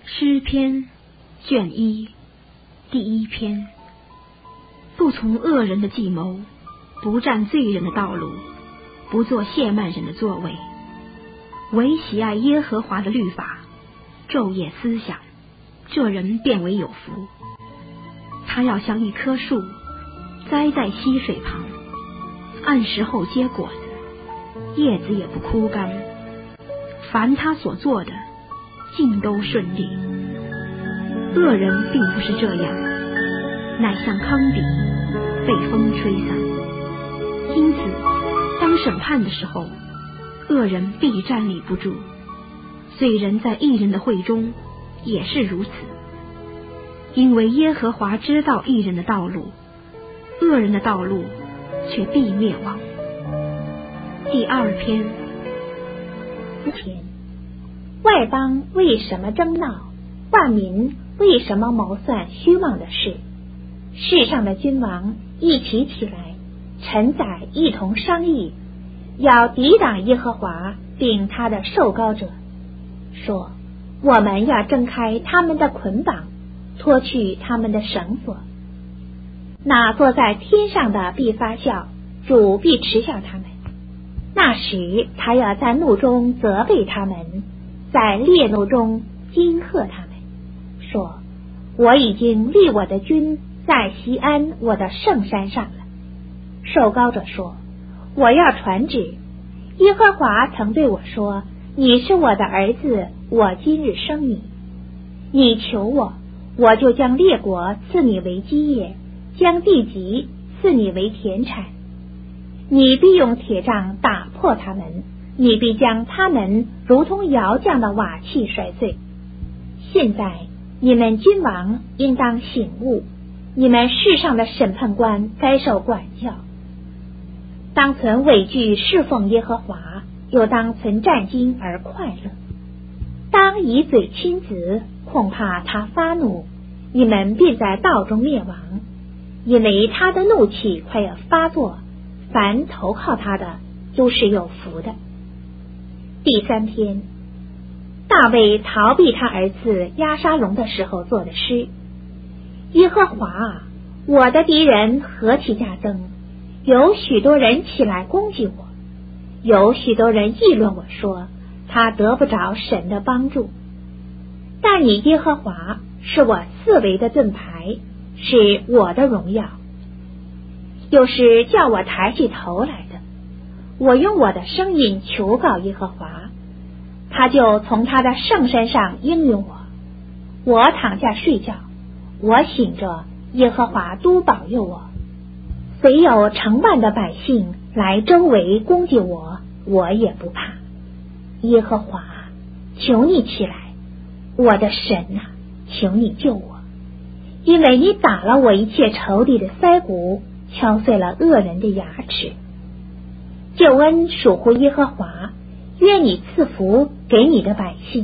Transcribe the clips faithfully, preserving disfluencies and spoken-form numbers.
诗篇卷一第一篇。不从恶人的计谋，不占罪人的道路，不做亵慢人的座位，唯喜爱耶和华的律法，昼夜思想，这人便为有福。他要像一棵树栽在溪水旁，按时候结果子，叶子也不枯干，凡他所做的尽都顺利。恶人并不是这样，乃像糠秕，被风吹散。因此当审判的时候，恶人必站立不住，虽人在义人的会中也是如此。因为耶和华知道义人的道路，恶人的道路却必灭亡。第二篇。 天，外邦为什么争闹？万民为什么谋算虚妄的事？世上的君王一起起来，臣宰一同商议，要抵挡耶和华并他的受膏者，说：我们要挣开他们的捆绑，脱去他们的绳索。那坐在天上的必发笑，主必嗤笑他们。那时他要在怒中责备他们，在烈怒中惊吓他们，说：我已经立我的君在锡安我的圣山上了。受膏者说：我要传旨，耶和华曾对我说，你是我的儿子，我今日生你。你求我，我就将列国赐你为基业，将地级赐你为田产。你必用铁杖打破他们，你必将他们如同窑匠的瓦器摔碎。现在你们君王应当醒悟，你们世上的审判官该受管教。当存畏惧侍奉耶和华，又当存战兢而快乐。当以嘴亲子，恐怕他发怒，你们便在道中灭亡，因为他的怒气快要发作，凡投靠他的都是有福的。第三篇。大卫逃避他儿子押沙龙的时候做的诗：耶和华啊，我的敌人何其加增，有许多人起来攻击我，有许多人议论我说，他得不着神的帮助。但你耶和华是我四围的盾牌，是我的荣耀，又是叫我抬起头来的。我用我的声音求告耶和华，他就从他的圣山上应允我。我躺下睡觉，我醒着，耶和华都保佑我。虽有成万的百姓来周围攻击我，我也不怕。耶和华，求你起来，我的神啊，求你救我，因为你打了我一切仇敌的腮骨，敲碎了恶人的牙齿。救恩属乎耶和华，愿你赐福给你的百姓。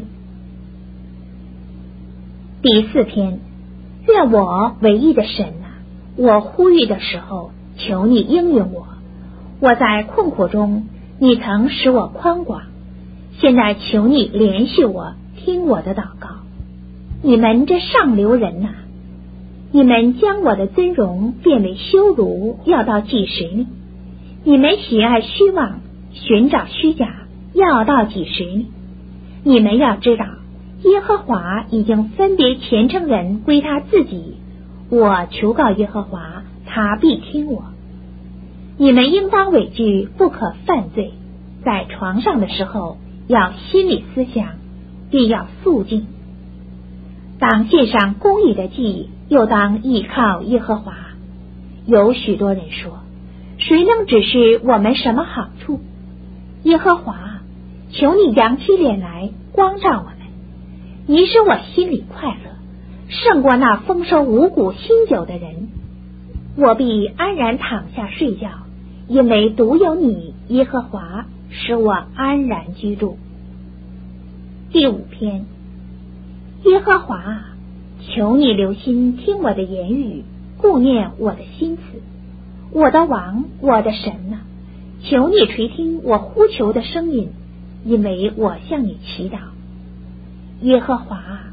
第四篇。愿我唯一的神啊，我呼吁的时候，求你应允我。我在困苦中，你曾使我宽广，现在求你怜恤我，听我的祷告。你们这上流人啊，你们将我的尊荣变为羞辱，要到几时呢？你们喜爱虚妄，寻找虚假，要到几时呢？你们要知道，耶和华已经分别虔诚人归他自己，我求告耶和华，他必听我。你们应当畏惧，不可犯罪，在床上的时候要心里思想，必要肃静。当献上公义的祭，又当依靠耶和华。有许多人说，谁能指示我们什么好处？耶和华，求你扬起脸来光照我们。你使我心里快乐，胜过那丰收五谷新酒的人。我必安然躺下睡觉，因为独有你耶和华使我安然居住。第五篇。耶和华，求你留心听我的言语，顾念我的心思。我的王，我的神啊，求你垂听我呼求的声音，因为我向你祈祷。耶和华，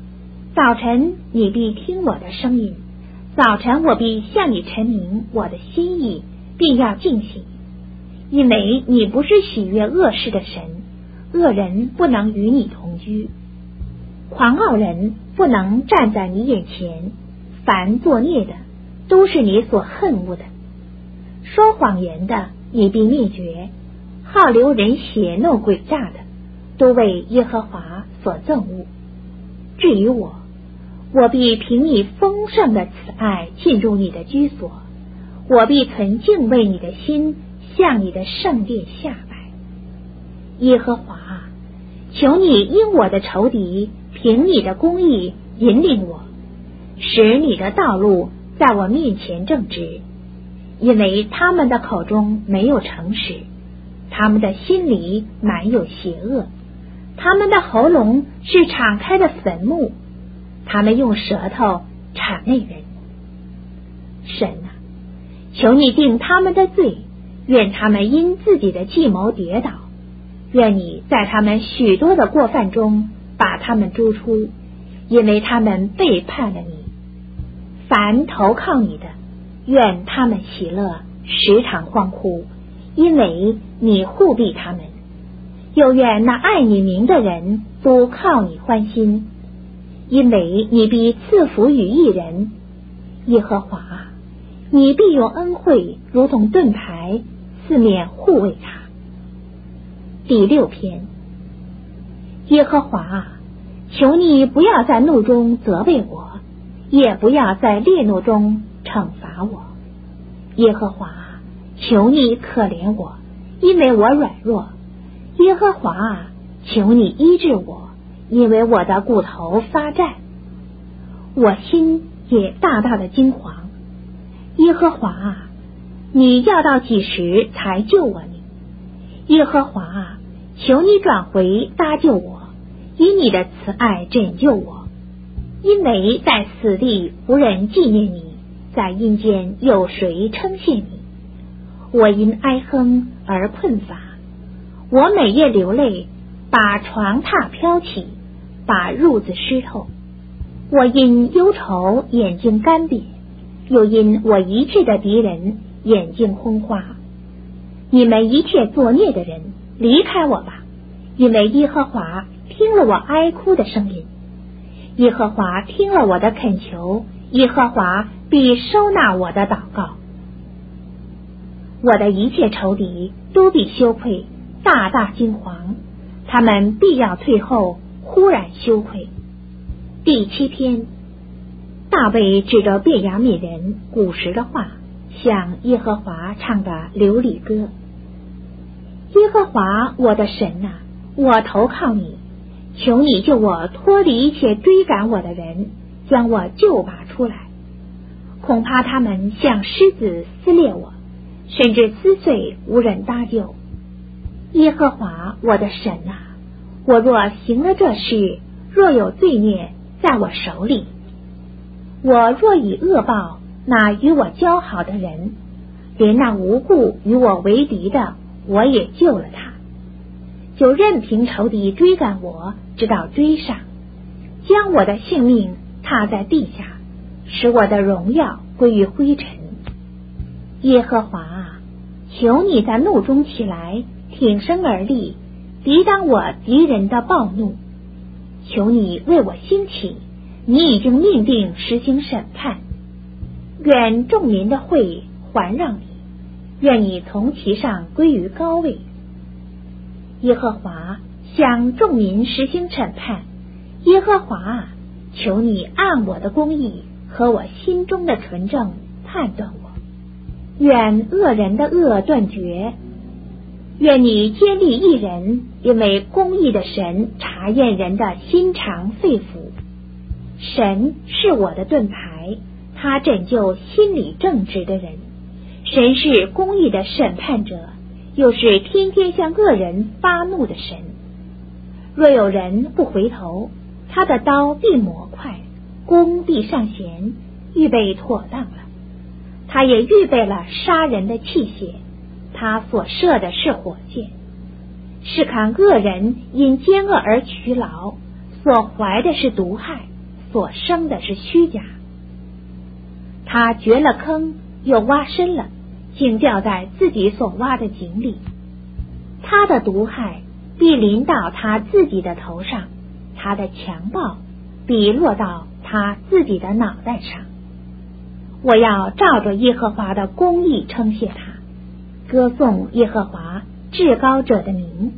早晨你必听我的声音，早晨我必向你陈明我的心意，并要进行，因为你不是喜悦恶事的神，恶人不能与你同居，狂傲人不能站在你眼前，凡作孽的都是你所恨恶的，说谎言的你必灭绝，好流人血弄诡诈的都为耶和华所憎恶。至于我，我必凭你丰盛的慈爱进入你的居所，我必存敬畏你的心，向你的圣殿下拜。耶和华，求你因我的仇敌凭你的公义引领我，使你的道路在我面前正直，因为他们的口中没有诚实，他们的心里满有邪恶，他们的喉咙是敞开的坟墓，他们用舌头谄媚人。神啊，求你定他们的罪，愿他们因自己的计谋跌倒，愿你在他们许多的过犯中把他们逐出，因为他们背叛了你。凡投靠你的，愿他们喜乐，时常欢呼，因为你护庇他们。又愿那爱你名的人都靠你欢心，因为你必赐福于义人。耶和华，你必用恩惠如同盾牌，四面护卫他。第六篇。耶和华，求你不要在怒中责备我，也不要在烈怒中惩罚我。耶和华，求你可怜我，因为我软弱。耶和华，求你医治我，因为我的骨头发战，我心也大大的惊惶。耶和华，你要到几时才救我呢？耶和华，求你转回搭救我，以你的慈爱拯救我，因为在死地无人纪念你，在阴间有谁称谢你？我因哀哼而困乏，我每夜流泪，把床榻飘起，把褥子湿透。我因忧愁眼睛干瘪，又因我一切的敌人眼睛昏花。你们一切作孽的人，离开我吧，因为耶和华听了我哀哭的声音，耶和华听了我的恳求，耶和华必收纳我的祷告。我的一切仇敌都必羞愧，大大惊惶，他们必要退后，忽然羞愧。第七篇。大卫指着便雅悯人古时的话，向耶和华唱的流离歌。耶和华我的神啊，我投靠你，求你救我脱离一切追赶我的人，将我救拔出来。恐怕他们像狮子撕裂我，甚至撕碎无人搭救。耶和华我的神啊，我若行了这事，若有罪孽在我手里，我若以恶报那与我交好的人，连那无故与我为敌的，我也救了他，就任凭仇敌追赶我，直到追上，将我的性命踏在地下，使我的荣耀归于灰尘。耶和华啊，求你在怒中起来，挺身而立，抵挡我敌人的暴怒。求你为我兴起，你已经命定实行审判。愿众民的会环绕你，愿你从其上归于高位。耶和华向众民实行审判，耶和华啊，求你按我的公义和我心中的纯正判断我。愿恶人的恶断绝，愿你坚立义人，因为公义的神查验人的心肠肺腑。神是我的盾牌，他拯救心里正直的人。神是公义的审判者，又是天天向恶人发怒的神。若有人不回头，他的刀必磨快，弓必上弦，预备妥当了。他也预备了杀人的器械，他所射的是火箭。是看恶人因奸恶而劬劳，所怀的是毒害， 所生的是虚假。他掘了坑，又挖深了，竟掉在自己所挖的井里。他的毒害必临到他自己的头上，他的强暴必落到他自己的脑袋上。我要照着耶和华的公义称谢他，歌颂耶和华至高者的名。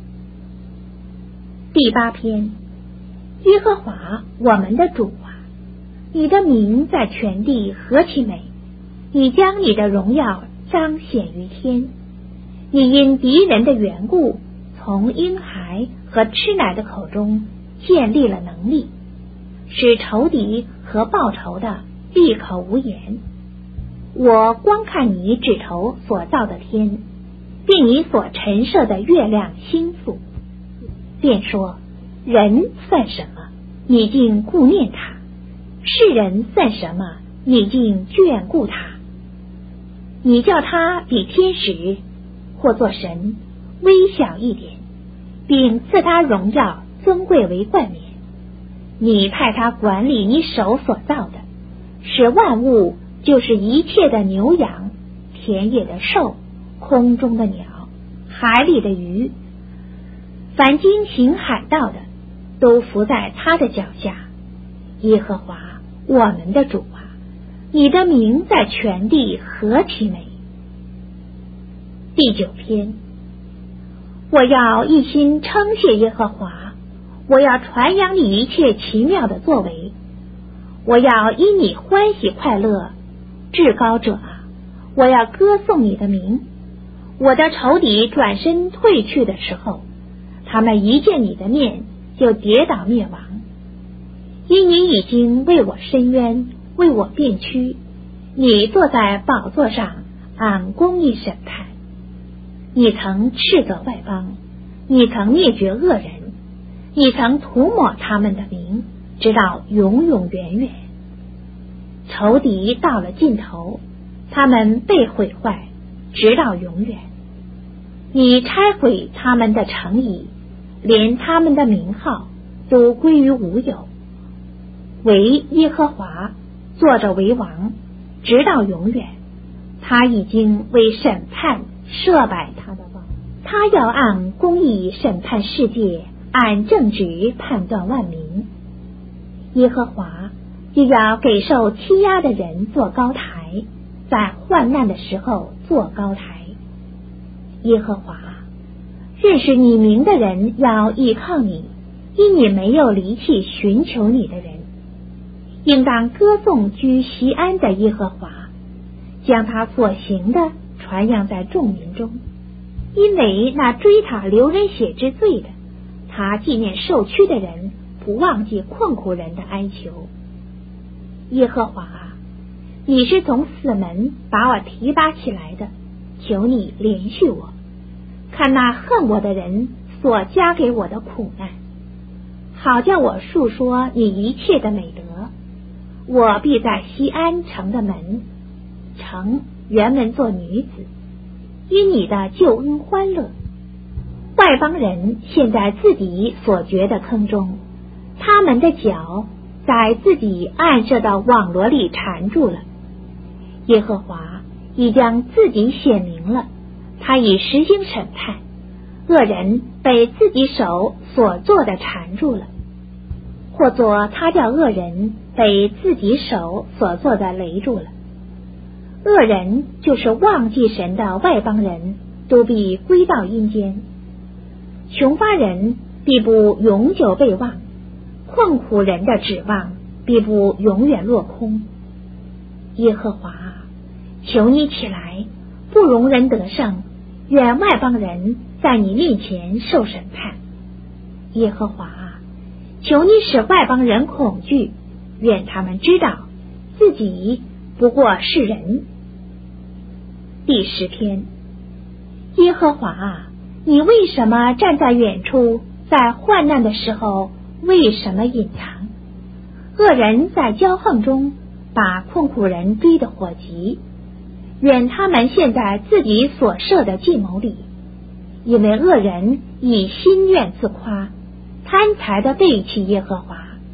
第八篇，耶和华我们的主啊，你的名在全地何其美！你将你的荣耀彰显于天。你因敌人的缘故，从婴孩和吃奶的口中建立了能力，使仇敌和报仇的闭口无言。我观看你指头所造的天，并你所陈设的月亮星宿，便说：人算什么，你竟顾念他；世人算什么，你竟眷顾他。你叫他比天使或作神微小一点，并赐他荣耀尊贵为冠冕。你派他管理你手所造的，使万物，就是一切的牛羊、田野的兽、空中的鸟、海里的鱼，凡经行海道的，都伏在他的脚下。耶和华我们的主啊，你的名在全地何其美！第九篇，我要一心称谢耶和华，我要传扬你一切奇妙的作为，我要因你欢喜快乐。至高者啊，我要歌颂你的名。我的仇敌转身退去的时候，他们一见你的面就跌倒灭亡。因你已经为我伸冤，为我辩屈，你坐在宝座上按公义审判。你曾斥责外邦，你曾灭绝恶人，你曾涂抹他们的名，直到永永远远。仇敌到了尽头，他们被毁坏，直到永远。你拆毁他们的城邑，连他们的名号都归于无有。唯耶和华坐着为王，直到永远。他已经为审判设摆他的王，他要按公义审判世界，按正直判断万民。耶和华又要给受欺压的人做高台，在患难的时候做高台。耶和华，认识你名的人要依靠你，因你没有离弃寻求你的人。应当歌颂居锡安的耶和华，将他所行的传扬在众民中。因为那追讨流人血之罪的，他纪念受屈的人，不忘记困苦人的哀求。耶和华，你是从死门把我提拔起来的，求你怜恤我，看那恨我的人所加给我的苦难，好叫我述说你一切的美德。我必在锡安城的门，城原门做女子，因你的救恩欢乐。外邦人陷在自己所掘的坑中，他们的脚在自己暗设的网罗里缠住了。耶和华已将自己显明了，他已实行审判，恶人被自己手所做的缠住了，或作他叫恶人被自己手所做的勒住了。恶人就是忘记神的外邦人，都必归到阴间。穷乏人必不永久被忘，困苦人的指望必不永远落空。耶和华，求你起来，不容人得胜，愿外邦人在你面前受审判。耶和华，求你使外邦人恐惧，愿他们知道自己不过是人。第十篇，耶和华啊，你为什么站在远处，在患难的时候为什么隐藏？恶人在骄横中把困苦人追得火急，愿他们陷在自己所设的计谋里，因为恶人以心愿自夸，贪财的背弃耶和华，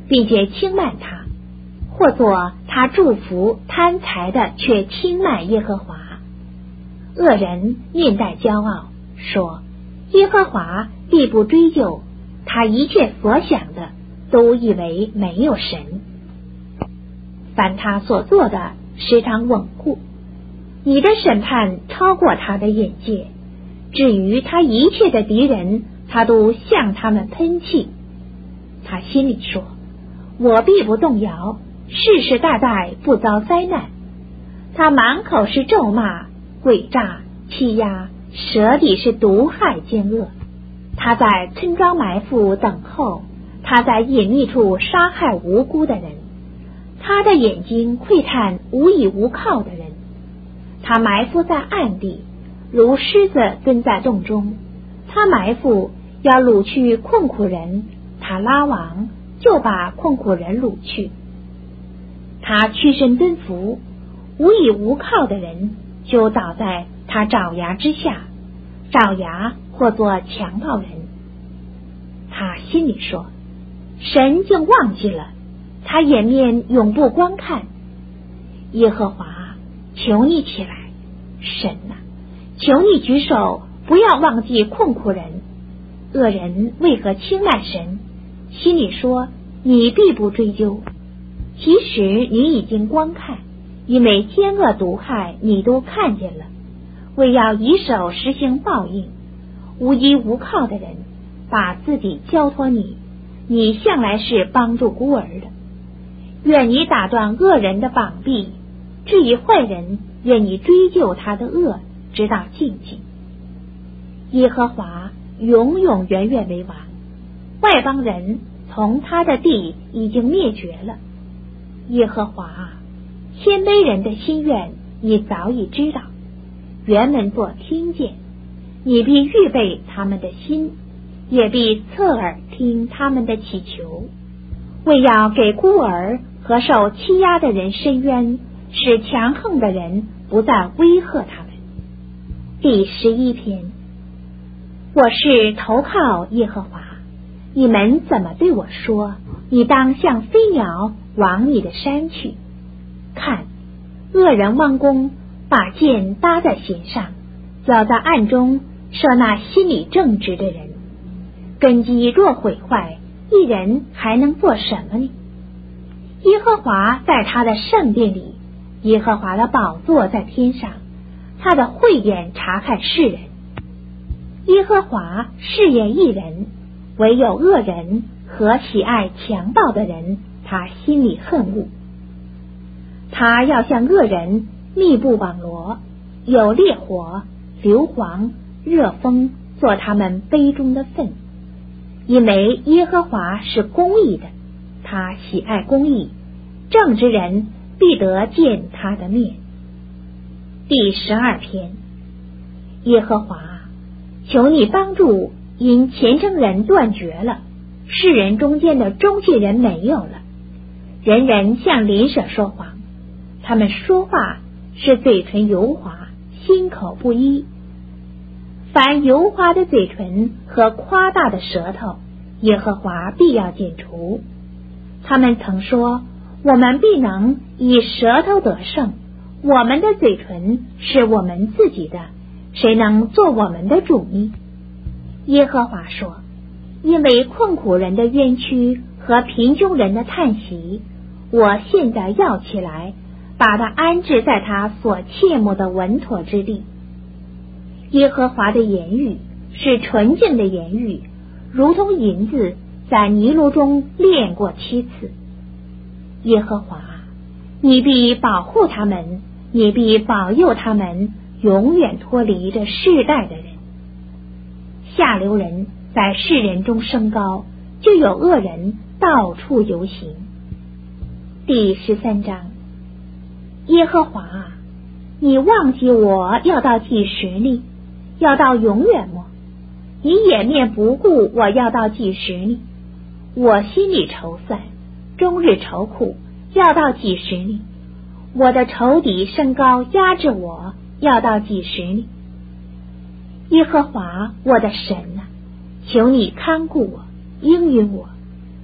并且轻慢他，或作他祝福贪财的，却轻慢耶和华。恶人面带骄傲，说耶和华必不追究，他一切所想的都以为没有神。凡他所做的时常稳固，你的审判超过他的眼界，至于他一切的敌人，他都向他们喷气。他心里说，我必不动摇，世世代代不遭灾难。他满口是咒骂、诡诈、欺压，舌底是毒害奸恶。他在村庄埋伏等候，他在隐秘处杀害无辜的人。他的眼睛窥探无依无靠的人，他埋伏在暗地，如狮子蹲在洞中。他埋伏要掳去困苦人，他拉网就把困苦人掳去。他屈身蹲伏，无依无靠的人就倒在他爪牙之下，爪牙或作强暴人。他心里说，神竟忘记了，他掩面永不观看。耶和华，求你起来，神啊，求你举手，不要忘记困苦人。恶人为何轻慢神？心里说，你必不追究。其实你已经观看，因为奸恶毒害你都看见了，为要以手实行报应。无依无靠的人把自己交托你，你向来是帮助孤儿的。愿你打断恶人的膀臂，至于坏人，愿你追究他的恶，直到尽尽。耶和华永永远远为王，外邦人从他的地已经灭绝了。耶和华，谦卑人的心愿你早已知道，原文作听见，你必预备他们的心，也必侧耳听他们的祈求，为要给孤儿和受欺压的人伸冤，使强横的人不再威吓他们。第十一篇，我是投靠耶和华，你们怎么对我说，你当像飞鸟往你的山去？看，恶人弯弓，把箭搭在弦上，要在暗中射那心里正直的人。根基若毁坏，一人还能做什么呢？耶和华在他的圣殿里，耶和华的宝座在天上，他的慧眼察看世人。耶和华试验一人，唯有恶人和喜爱强暴的人，他心里恨恶。他要向恶人密布网罗，有烈火、硫磺、热风做他们杯中的粪。因为耶和华是公义的，他喜爱公义，正直人必得见他的面。第十二篇，耶和华，求你帮助，因虔诚人断绝了，世人中间的忠信人没有了。人人向邻舍说谎，他们说话是嘴唇油滑，心口不一。凡油滑的嘴唇和夸大的舌头，耶和华必要剪除。他们曾说，我们必能以舌头得胜，我们的嘴唇是我们自己的，谁能做我们的主呢？耶和华说，因为困苦人的冤屈和贫穷人的叹息，我现在要起来，把他安置在他所切慕的稳妥之地。耶和华的言语是纯净的言语，如同银子在泥炉中炼过七次。耶和华，你必保护他们，你必保佑他们，永远脱离这世代的人。下流人在世人中升高，就有恶人到处游行。第十三章，耶和华，你忘记我要到几时呢？要到永远吗？你掩面不顾我要到几时呢？我心里愁算，终日愁苦，要到几时呢？我的仇敌升高压制我，要到几时呢？耶和华我的神啊，求你看顾我，应允我，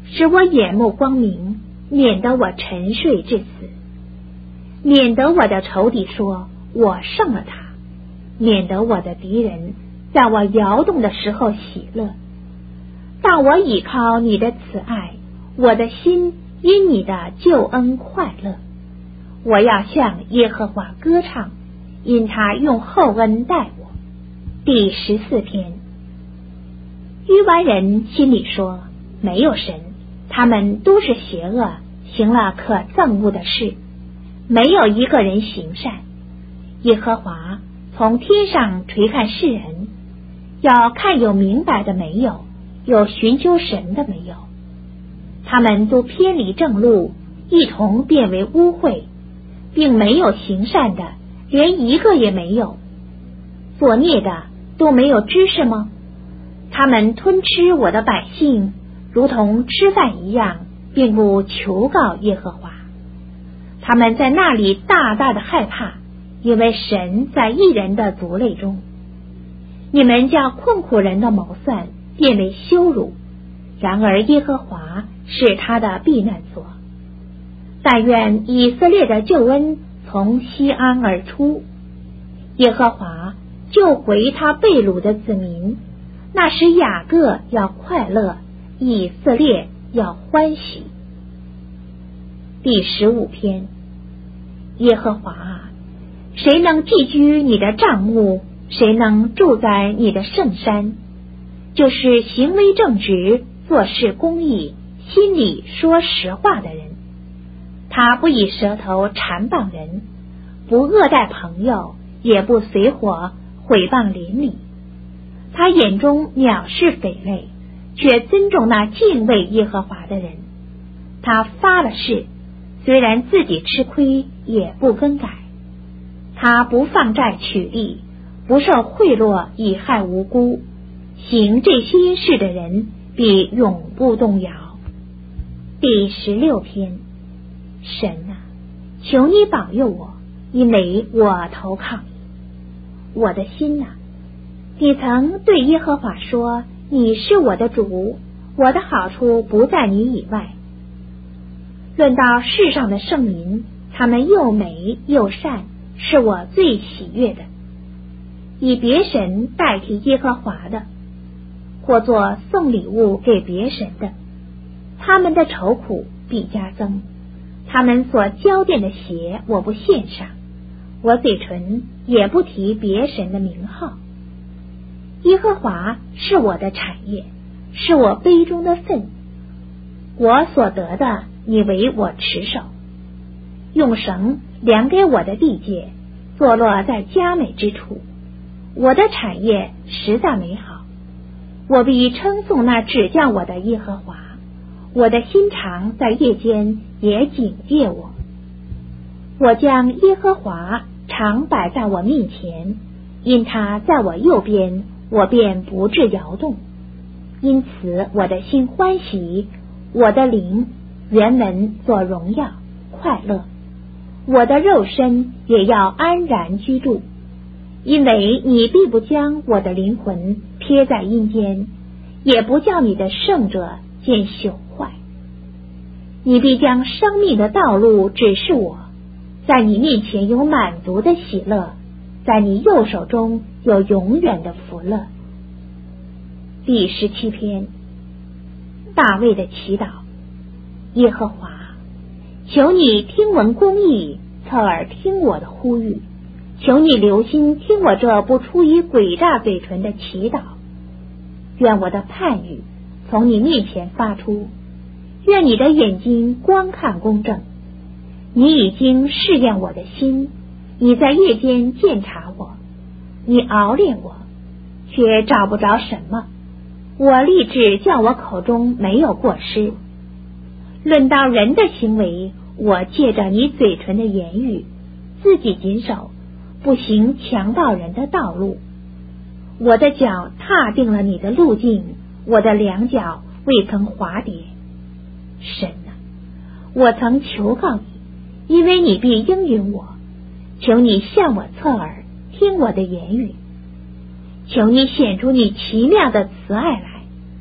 使我眼目光明，免得我沉睡至死，免得我的仇敌说我胜了他，免得我的敌人在我摇动的时候喜乐。当我倚靠你的慈爱，我的心因你的救恩快乐。我要向耶和华歌唱，因他用厚恩待我。第十四篇。愚顽人心里说，没有神，他们都是邪恶，行了可憎恶的事，没有一个人行善。耶和华从天上垂看世人，要看有明白的没有，有寻求神的没有。他们都偏离正路，一同变为污秽，并没有行善的，连一个也没有。作孽的都没有知识吗？他们吞吃我的百姓，如同吃饭一样，并不求告耶和华。他们在那里大大的害怕，因为神在义人的族类中。你们叫困苦人的谋算变为羞辱，然而耶和华是他的避难所。但愿以色列的救恩从西安而出，耶和华救回他被掳的子民，那时雅各要快乐，以色列要欢喜。第十五篇。耶和华啊，谁能寄居你的帐幕？谁能住在你的圣山？就是行为正直，做事公义，心里说实话的人。他不以舌头缠谤人，不恶待朋友，也不随伙毁谤邻里。他眼中藐视匪类，却尊重那敬畏耶和华的人。他发了誓，虽然自己吃亏，也不更改。他不放债取利，不受贿赂以害无辜。行这些事的人，必永不动摇。第十六篇。神啊，求你保佑我，因为我投靠你。我的心啊，你曾对耶和华说，你是我的主，我的好处不在你以外。论到世上的圣民，他们又美又善，是我最喜悦的。以别神代替耶和华的，或作送礼物给别神的，他们的愁苦必加增。他们所交奠的鞋我不献上，我嘴唇也不提别神的名号。耶和华是我的产业，是我杯中的分，我所得的你为我持守。用绳量给我的地界，坐落在佳美之处。我的产业实在美好，我必称颂那指教我的耶和华。我的心肠在夜间也警戒我。我将耶和华常摆在我面前，因他在我右边，我便不致摇动。因此我的心欢喜，我的灵原文作荣耀快乐，我的肉身也要安然居住。因为你必不将我的灵魂撇在阴间，也不叫你的圣者见朽坏。你必将生命的道路指示我，在你面前有满足的喜乐，在你右手中有永远的福乐。第十七篇。大卫的祈祷。耶和华，求你听闻公义，侧耳听我的呼吁，求你留心听我这不出于诡诈嘴唇的祈祷。愿我的盼语从你面前发出，愿你的眼睛观看公正。你已经试验我的心，你在夜间鉴察我，你熬炼我，却找不着什么。我立志叫我口中没有过失。论到人的行为，我借着你嘴唇的言语，自己谨守，不行强暴人的道路。我的脚踏定了你的路径，我的两脚未曾滑跌。神啊，我曾求告你，因为你必应允我。求你向我侧耳，听我的言语。求你显出你奇妙的慈爱来，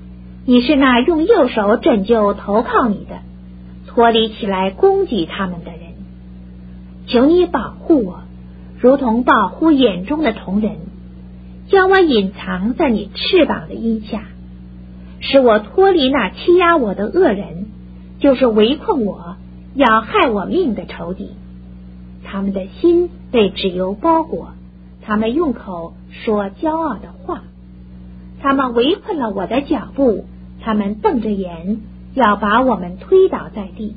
你是那用右手拯救投靠你的，脱离起来攻击他们的人。求你保护我，如同保护眼中的瞳人，将我隐藏在你翅膀的荫下，使我脱离那欺压我的恶人，就是围困我要害我命的仇敌。他们的心被脂油包裹，他们用口说骄傲的话，他们围困了我的脚步，他们瞪着眼要把我们推倒在地。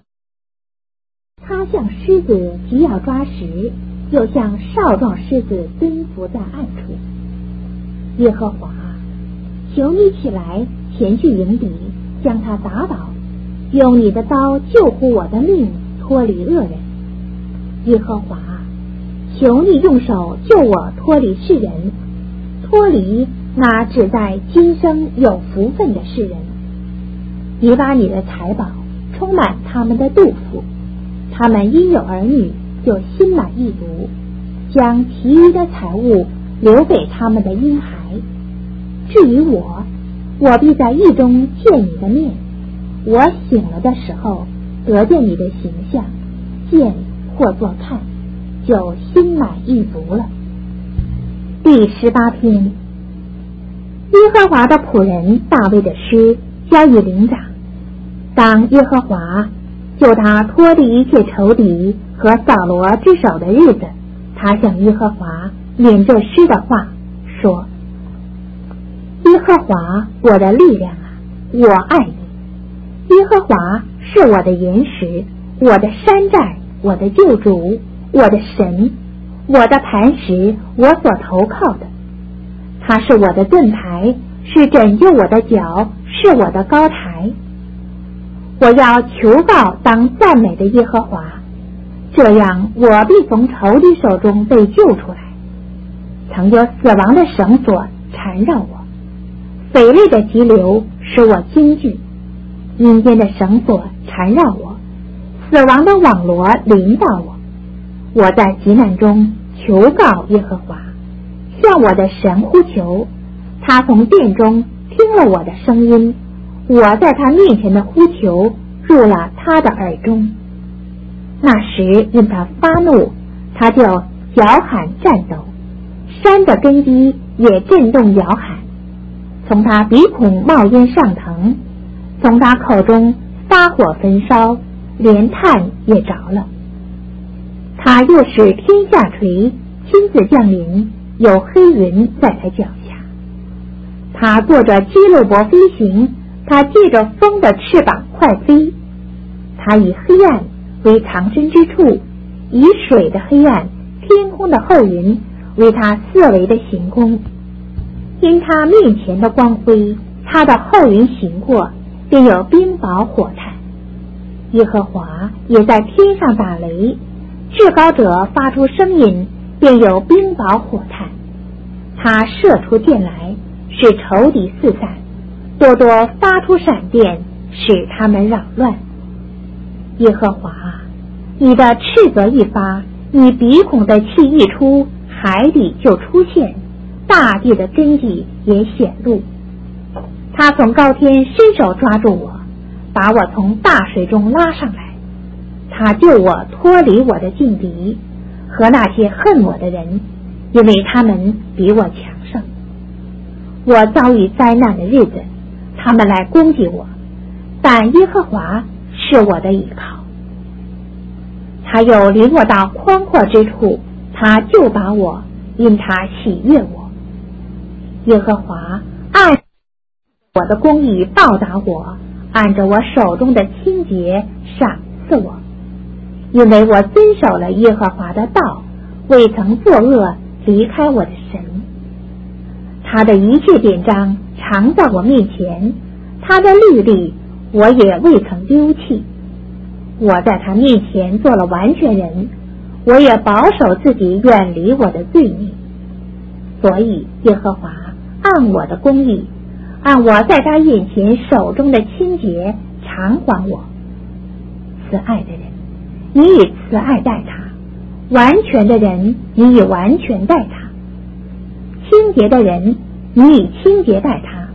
他像狮子急要抓食，又像少壮狮子蹲伏在暗处。耶和华，求你起来前去迎敌，将他打倒，用你的刀救护我的命，脱离恶人。耶和华，求你用手救我脱离世人，脱离那只在今生有福分的世人。你把你的财宝充满他们的肚腹，他们因有儿女就心满意足，将其余的财物留给他们的婴孩。至于我，我必在狱中见你的面，我醒了的时候得见你的形象，见或作看，就心满意足了。第十八篇。耶和华的仆人大卫的诗交与灵长。当耶和华救他脱离一切仇敌和扫罗之手的日子，他向耶和华念这诗的话说：耶和华我的力量啊，我爱你。耶和华是我的岩石，我的山寨，我的救主，我的神，我的磐石，我所投靠的。他是我的盾牌，是拯救我的脚，是我的高台。我要求告当赞美的耶和华，这样我必从仇敌手中被救出来。曾有死亡的绳索缠绕我，匪类的急流使我惊惧，阴间的绳索缠绕我，死亡的网罗临到我。我在急难中求告耶和华，向我的神呼求，他从殿中听了我的声音，我在他面前的呼求入了他的耳中。那时因他发怒，他就摇喊战抖，山的根基也震动摇喊，从他鼻孔冒烟上腾，从他口中发火焚烧，连炭也着了。他又使天下垂，亲自降临，有黑云在他脚下。他坐着基路伯飞行，他借着风的翅膀快飞。他以黑暗为藏身之处，以水的黑暗、天空的厚云为他四围的行宫。因他面前的光辉，他的厚云行过，便有冰雹火炭。耶和华也在天上打雷，至高者发出声音，便有冰雹火炭。他射出箭来，使仇敌四散，多多发出闪电，使他们扰乱。耶和华，你的斥责一发，你鼻孔的气一出，海底就出现，大地的根基也显露。他从高天伸手抓住我，把我从大水中拉上来。他救我脱离我的劲敌和那些恨我的人，因为他们比我强盛。我遭遇灾难的日子，他们来攻击我，但耶和华是我的依靠。他又领我到宽阔之处，他就把我，因他喜悦我。耶和华按我的公义报答我，按着我手中的清洁赏赐我。因为我遵守了耶和华的道，未曾作恶，离开我的神。他的一切典章常在我面前，他的律例我也未曾丢弃。我在他面前做了完全人，我也保守自己远离我的罪孽。所以耶和华按我的公义，按我在他眼前手中的清洁偿还我。慈爱的人，你以慈爱待他；完全的人，你以完全待他；清洁的人，你以清洁待他；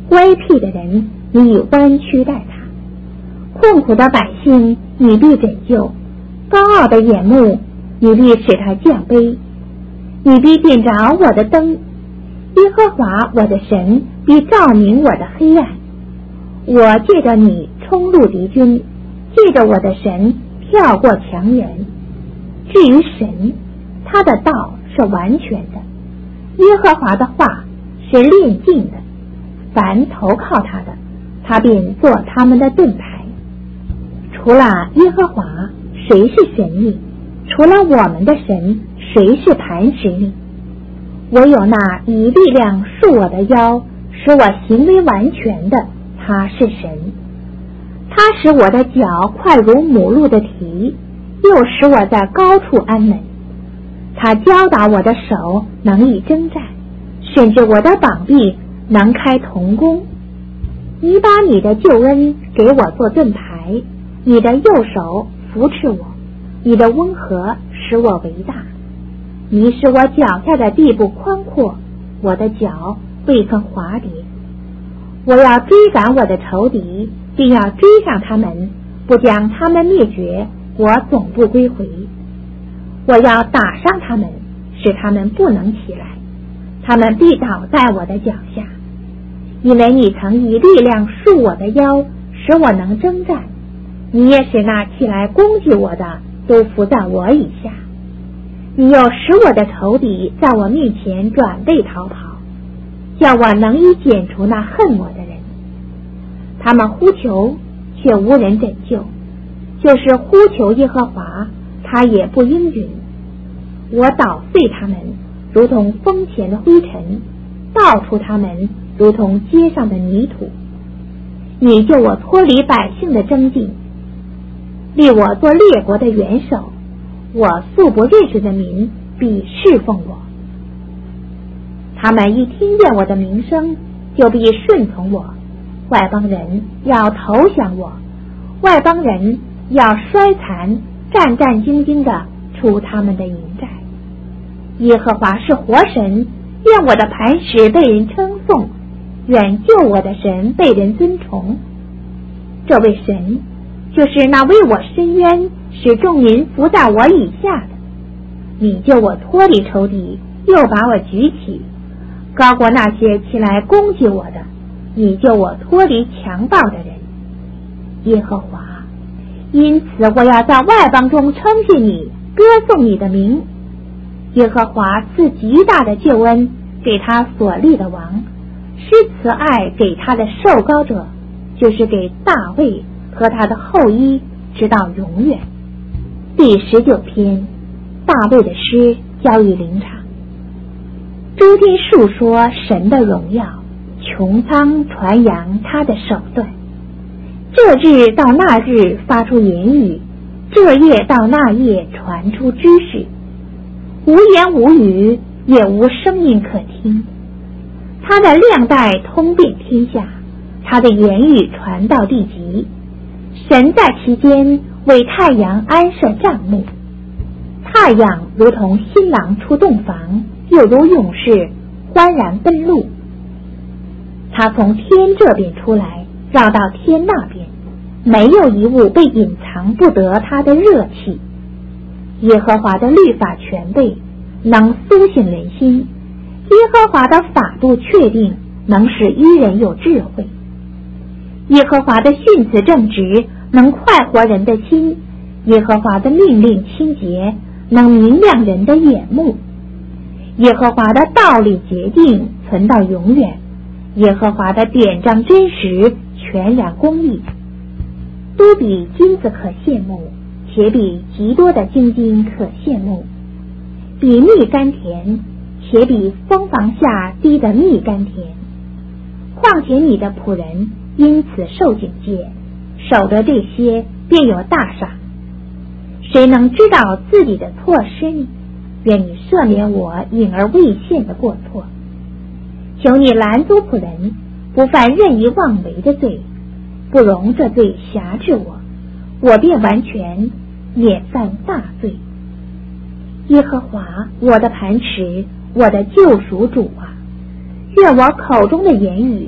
乖僻的人，你以弯曲待他；困苦的百姓，你必拯救；高傲的眼目，你必使他降卑。你必点着我的灯，耶和华我的神必照明我的黑暗。我借着你冲入敌军，借着我的神跳过墙垣。至于神，他的道是完全的，耶和华的话是炼净的，凡投靠他的，他便做他们的盾牌。除了耶和华，谁是神呢？除了我们的神，谁是磐石呢？唯有那以力量束我的腰，使我行为完全的，他是神。他使我的脚快如母鹿的蹄，又使我在高处安稳。他教导我的手能以征战，甚至我的膀臂能开铜弓。你把你的救恩给我做盾牌，你的右手扶持我，你的温和使我为大。你使我脚下的地步宽阔，我的脚未曾滑跌。我要追赶我的仇敌，并要追上他们，不将他们灭绝，我总不归回。我要打伤他们，使他们不能起来，他们必倒在我的脚下。因为你曾以力量束我的腰，使我能征战，你也使那起来攻击我的都伏在我以下。你又使我的仇敌在我面前转背逃跑，叫我能以剪除那恨我的人。他们呼求，却无人拯救，就是呼求耶和华，他也不应允。我捣碎他们，如同风前的灰尘，倒出他们，如同街上的泥土。你救我脱离百姓的争竞，立我做列国的元首，我素不认识的民必侍奉我。他们一听见我的名声，就必顺从我。外邦人要投降我，外邦人要衰残，战战兢兢地出他们的营寨。耶和华是活神，愿我的磐石被人称颂，愿救我的神被人尊崇。这位神就是那为我伸冤，使众民伏在我以下的。你救我脱离仇敌，又把我举起，高过那些起来攻击我的。你救我脱离强暴的人。耶和华，因此我要在外邦中称谢你，歌颂你的名。耶和华赐极大的救恩给他所立的王，施慈爱给他的受膏者，就是给大卫和他的后裔，直到永远。第十九篇，大卫的诗交于灵场。诸天述说神的荣耀，穹苍传扬他的手段。这日到那日发出言语，这夜到那夜传出知识。无言无语，也无声音可听。他的亮带通遍天下，他的言语传到地极。神在其间为太阳安设帐幕，太阳如同新郎出洞房，又如勇士欢然奔路。他从天这边出来，绕到天那边，没有一物被隐藏不得他的热气。耶和华的律法全备，能苏醒人心；耶和华的法度确定，能使愚人有智慧。耶和华的训词正直，能快活人的心；耶和华的命令清洁，能明亮人的眼目。耶和华的道理洁净，存到永远；耶和华的典章真实，全然公义。都比金子可羡慕，且比极多的精金可羡慕，比蜜甘甜，且比蜂房下滴的蜜甘甜。况且你的仆人因此受警戒，守得这些便有大赏。谁能知道自己的错失呢？愿你赦免我隐而未现的过错。求你拦阻仆人，不犯任意妄为的罪，不容这罪辖制我，我便完全免犯大罪。耶和华，我的磐石，我的救赎主啊，愿我口中的言语，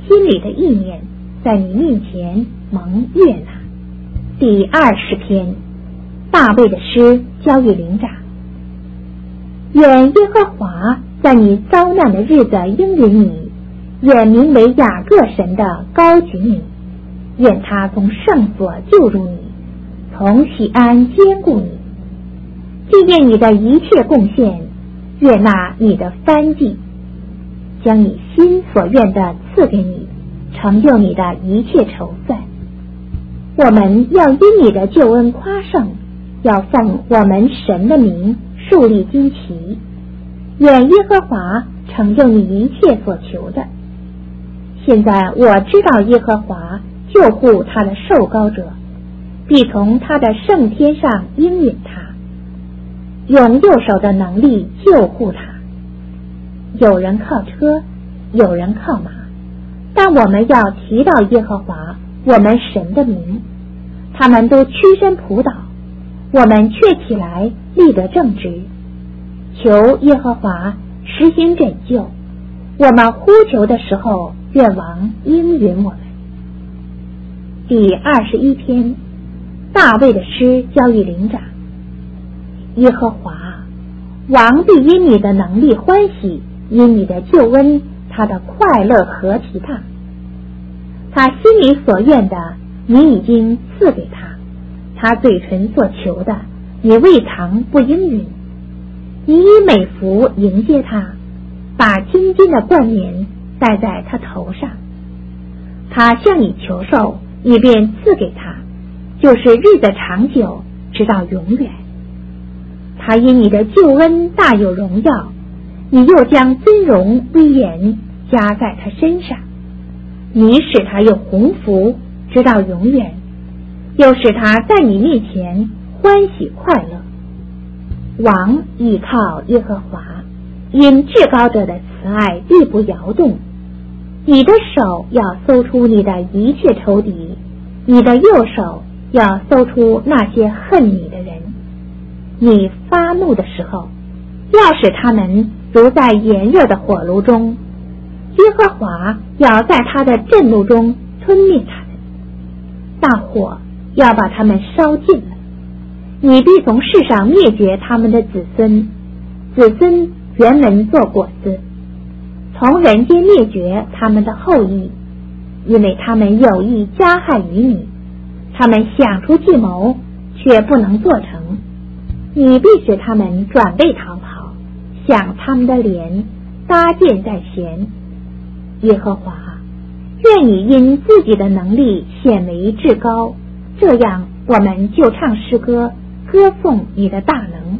心里的意念在你面前蒙悦纳。第二十篇，大卫的诗交与灵长。愿耶和华在你遭难的日子应允你，愿名为雅各神的高举你，愿他从圣所救助你，从喜安坚固你。纪念你的一切贡献，悦纳你的翻祭，将你心所愿的赐给你，成就你的一切筹算。我们要因你的救恩夸胜，要奉我们神的名树立旌旗。愿耶和华成就你一切所求的。现在我知道耶和华救护他的受膏者，必从他的圣天上应允他，用右手的能力救护他。有人靠车，有人靠马，但我们要提到耶和华我们神的名。他们都屈身仆倒，我们却起来立得正直。求耶和华实行拯救，我们呼求的时候，愿王应允我们。第二十一篇，大卫的诗交与灵长。耶和华，王必因你的能力欢喜，因你的救恩，他的快乐何其大！他心里所愿的，你已经赐给他；他嘴唇所求的，你未尝不应允。你以美服迎接他，把金金的冠冕戴在他头上。他向你求寿，你便赐给他，就是日子长久，直到永远。他因你的救恩大有荣耀，你又将尊荣威严加在他身上。你使他有鸿福，直到永远，又使他在你面前欢喜快乐。王倚靠耶和华，因至高者的慈爱必不摇动。你的手要搜出你的一切仇敌，你的右手要搜出那些恨你的人。你发怒的时候，要使他们如在炎热的火炉中，耶和华要在他的震怒中吞灭他们，大火要把他们烧尽了。你必从世上灭绝他们的子孙，子孙原门做果子，从人间灭绝他们的后裔，因为他们有意加害于你，他们想出计谋，却不能做成。你必使他们转背逃跑，想他们的脸搭建在弦。耶和华，愿你因自己的能力显为至高，这样我们就唱诗歌，歌颂你的大能。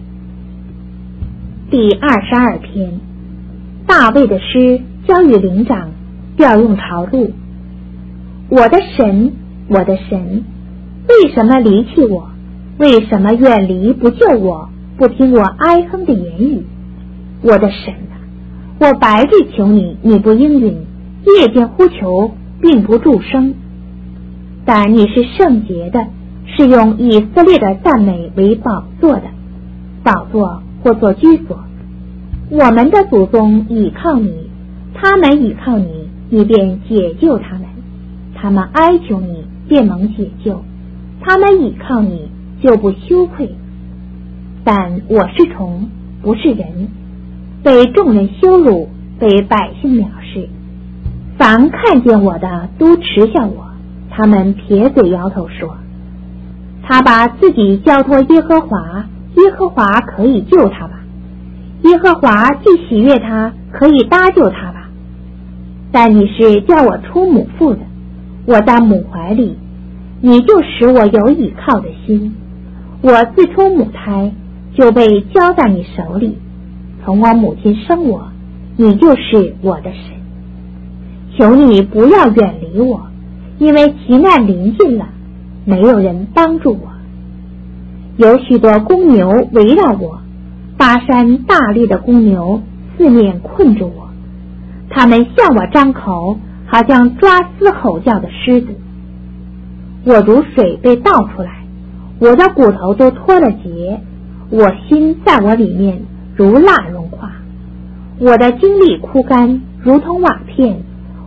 第二十二篇，大卫的诗交与灵长，调用朝录。我的神，我的神，为什么离弃我？为什么远离不救我，不听我哀哼的言语？我的神啊，我白日求你，你不应允；夜间呼求，并不助声。但你是圣洁的，是用以色列的赞美为宝座的，宝座或作居所。我们的祖宗倚靠你，他们倚靠你，你便解救他们；他们哀求你，便蒙解救；他们倚靠你，就不羞愧。但我是虫，不是人，被众人羞辱，被百姓藐视。凡看见我的都耻笑我，他们撇嘴摇头说，他把自己交托耶和华，耶和华可以救他吧？耶和华既喜悦他，可以搭救他吧？但你是叫我出母腹的，我在母怀里，你就使我有倚靠的心。我自出母胎，就被交在你手里，从我母亲生我，你就是我的神。求你不要远离我，因为急难临近了，没有人帮助我。有许多公牛围绕我，巴山大力的公牛四面困住我，他们向我张口，好像抓嘶吼叫的狮子。我如水被倒出来，我的骨头都脱了节，我心在我里面如蜡融化，我的精力枯干，如同瓦片，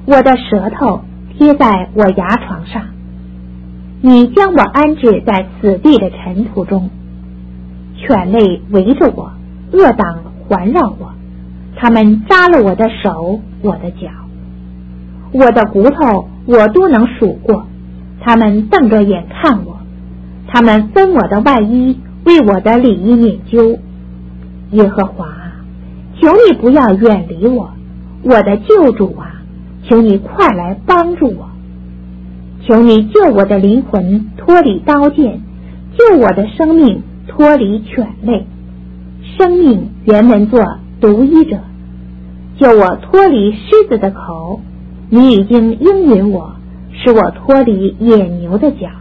我的舌头贴在我牙床上。你将我安置在死地的尘土中，犬类围着我，恶党环绕我，他们扎了我的手，我的脚，我的骨头我都能数过，他们瞪着眼看我，他们分我的外衣，为我的里衣研究。耶和华啊，求你不要远离我，我的救主啊，求你快来帮助我。求你救我的灵魂脱离刀剑，救我的生命脱离犬类。生命原文作独一者，救我脱离狮子的口。你已经应允我，使我脱离野牛的脚。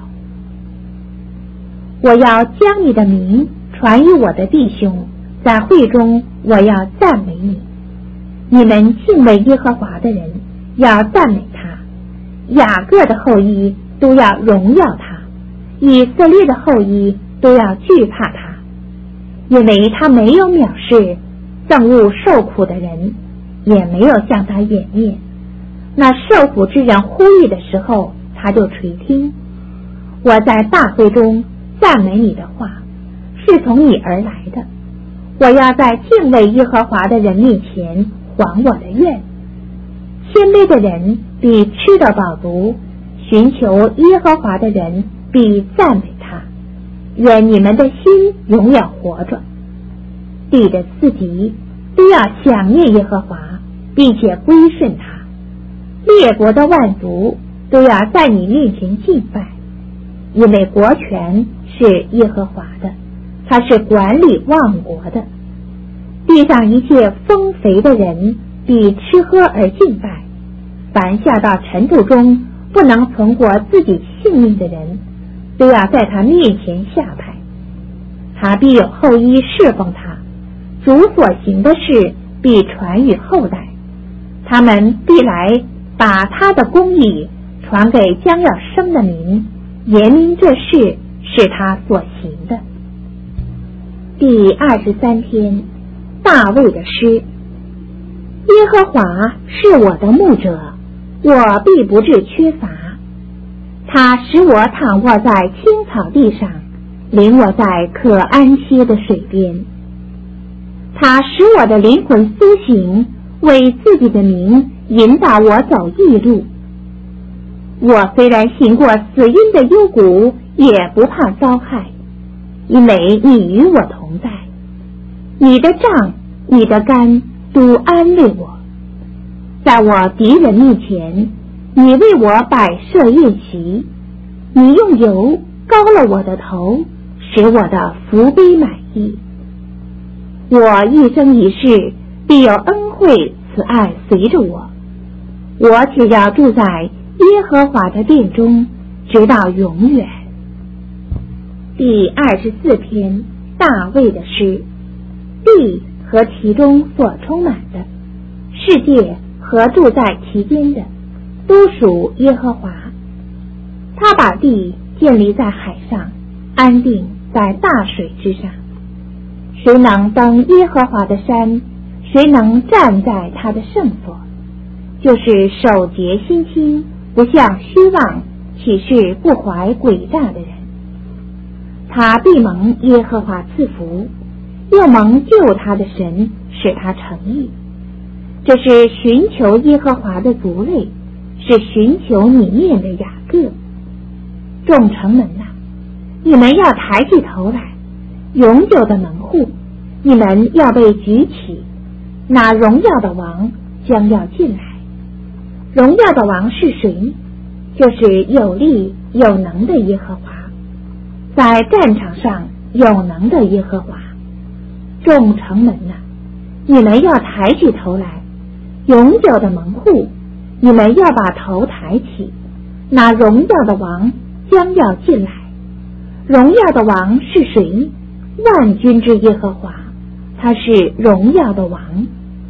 我要将你的名传于我的弟兄，在会中我要赞美你。你们敬畏耶和华的人要赞美他，雅各的后裔都要荣耀他，以色列的后裔都要惧怕他，因为他没有藐视憎恶受苦的人，也没有向他掩面。那受苦之人呼吁的时候，他就垂听。我在大会中赞美你的话，是从你而来的。我要在敬畏耶和华的人面前还我的愿。谦卑的人必吃得饱足，寻求耶和华的人必赞美他。愿你们的心永远活着。地的四极都要想念耶和华，并且归顺他。列国的万族都要在你面前敬拜，因为国权是耶和华的，他是管理万国的。地上一切丰肥的人必吃喝而敬拜，凡下到尘土中不能存活自己性命的人，都要在他面前下拜。他必有后裔侍奉他，主所行的事必传于后代，他们必来把他的公义传给将要生的民，言明这事是他所行的。第二十三篇，大卫的诗。耶和华是我的牧者，我必不致缺乏。他使我躺卧在青草地上，领我在可安歇的水边。他使我的灵魂苏醒，为自己的名引导我走义路。我虽然行过死荫的幽谷，也不怕遭害，因为你与我同在。你的杖，你的竿都安慰我。在我敌人面前，你为我摆设宴席，你用油膏了我的头，使我的福杯满溢。我一生一世必有恩惠慈爱随着我，我只要住在耶和华的殿中，直到永远。第二十四篇，大卫的诗。地和其中所充满的，世界和住在其间的，都属耶和华。他把地建立在海上，安定在大水之上。谁能登耶和华的山？谁能站在他的圣所？就是手洁心清，不向虚妄起誓不怀诡诈的人。他必蒙耶和华赐福，又蒙救他的神使他成义。这是寻求耶和华的族类，是寻求你面的雅各。众城门啊，你们要抬起头来，永久的门户，你们要被举起。那荣耀的王将要进来。荣耀的王是谁？就是有力有能的耶和华，在战场上有能的耶和华。众城门啊，你们要抬起头来，永久的门户，你们要把头抬起。那荣耀的王将要进来。荣耀的王是谁？万军之耶和华，他是荣耀的王。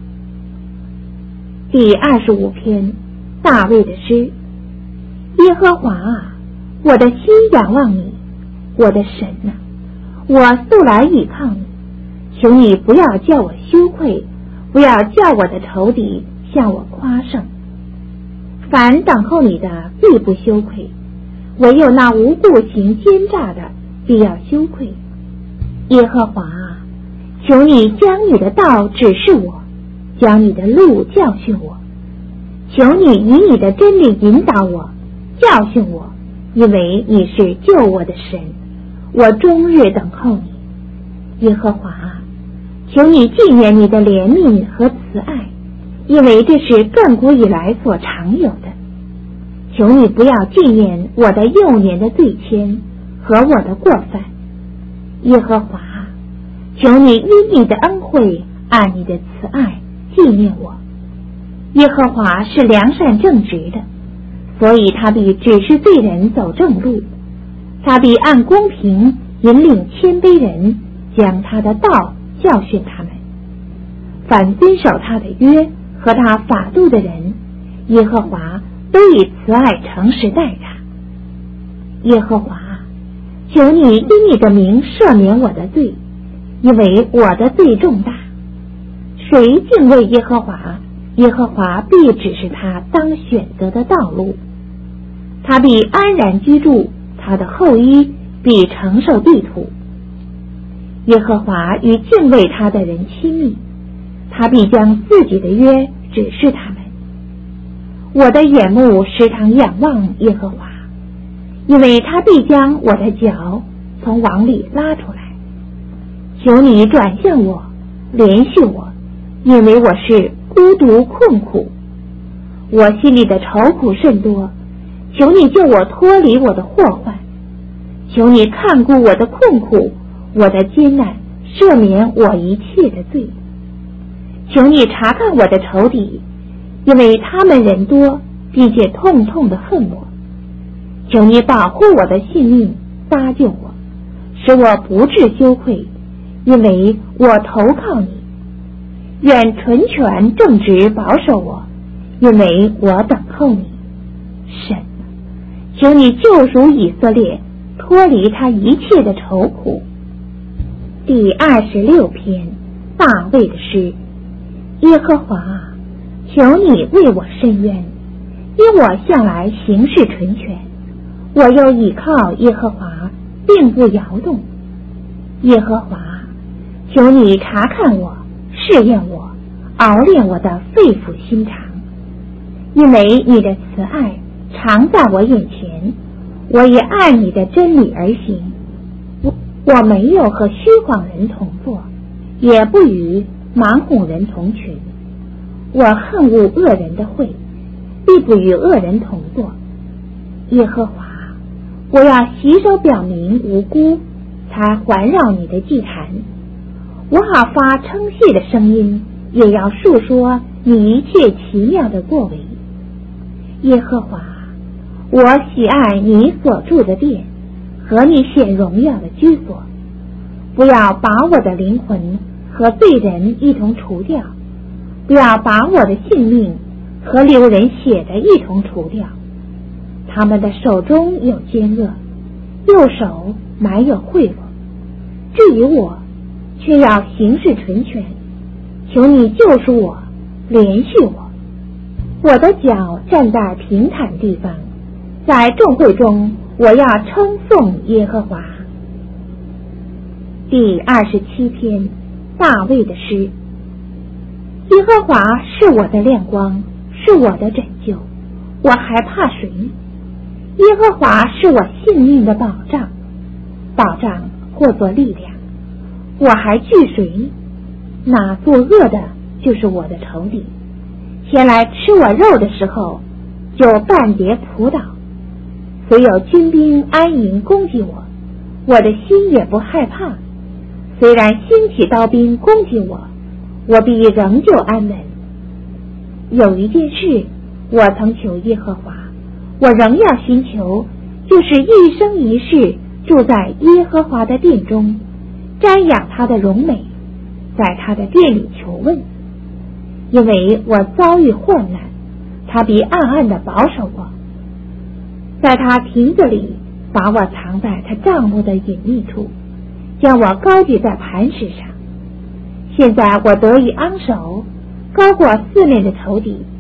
第二十五篇，大卫的诗。耶和华啊，我的心仰望你，我的神啊，我素来倚靠你。求你不要叫我羞愧，不要叫我的仇敌向我夸胜。 凡等候你的必不羞愧，唯有那无故行奸诈的必要羞愧。耶和华啊，求你将你的道指示我，将你的路教训我，求你以你的真理引导我，教训我，因为你是救我的神，我终日等候你。耶和华啊，求你纪念你的怜悯和慈爱，因为这是亘古以来所常有的。求你不要纪念我的幼年的罪愆和我的过犯。耶和华啊，求你因你的恩惠按你的慈爱纪念我。耶和华是良善正直的，所以他必指示罪人走正路，他必按公平引领谦卑人，将他的道教训他们。凡遵守他的约和他法度的人，耶和华都以慈爱诚实待他。耶和华，求你因你的名赦免我的罪，因为我的罪重大。谁敬畏耶和华，耶和华必指示他当选择的道路，他必安然居住，他的后裔必承受地土。耶和华与敬畏他的人亲密，他必将自己的约指示他们。我的眼目时常仰望耶和华，因为他必将我的脚从网里拉出来。求你转向我，怜恤我，因为我是孤独困苦，我心里的愁苦甚多。求你救我脱离我的祸患，求你看顾我的困苦，我的艰难，赦免我一切的罪。求你查看我的仇敌，因为他们人多，并且痛痛的恨我。求你保护我的性命，搭救我，使我不致羞愧，因为我投靠你。愿纯全正直保守我，因为我等候你。神，求你救赎以色列，脱离他一切的愁苦。第二十六篇，大卫的诗。耶和华啊，求你为我伸冤，因我向来行事纯全，我又倚靠耶和华，并不摇动。耶和华，求你查看我，试验我，熬炼我的肺腑心肠，因为你的慈爱常在我眼前，我也按你的真理而行。我我没有和虚谎人同坐，也不与盲哄人同群。我恨恶恶人的会，必不与恶人同坐。耶和华，我要洗手表明无辜，才环绕你的祭坛。我好发称谢的声音，也要述说你一切奇妙的作为。耶和华，我喜爱你所住的殿和你显荣耀的居所，不要把我的灵魂和罪人一同除掉，不要把我的性命和流人血的一同除掉。他们的手中有奸恶，右手埋有贿赂。至于我，却要行事纯全。求你救赎我，怜恤我。我的脚站在平坦地方，在众会中，我要称颂耶和华。第二十七篇，大卫的诗。耶和华是我的亮光，是我的拯救，我还怕谁？耶和华是我性命的保障，保障或作力量，我还惧谁？那作恶的就是我的仇敌，前来吃我肉的时候，就半跌扑倒。虽有军兵安营攻击我，我的心也不害怕。虽然兴起刀兵攻击我，我必仍旧安稳。有一件事我曾求耶和华，我仍要寻求，就是一生一世住在耶和华的殿中，瞻仰他的荣美，在他的殿里求问。因为我遭遇患难，他必暗暗地保守我，在他亭子里把我藏在他帐幕的隐秘处，将我高举在磐石上。现在我得以昂首，高过四面的仇敌，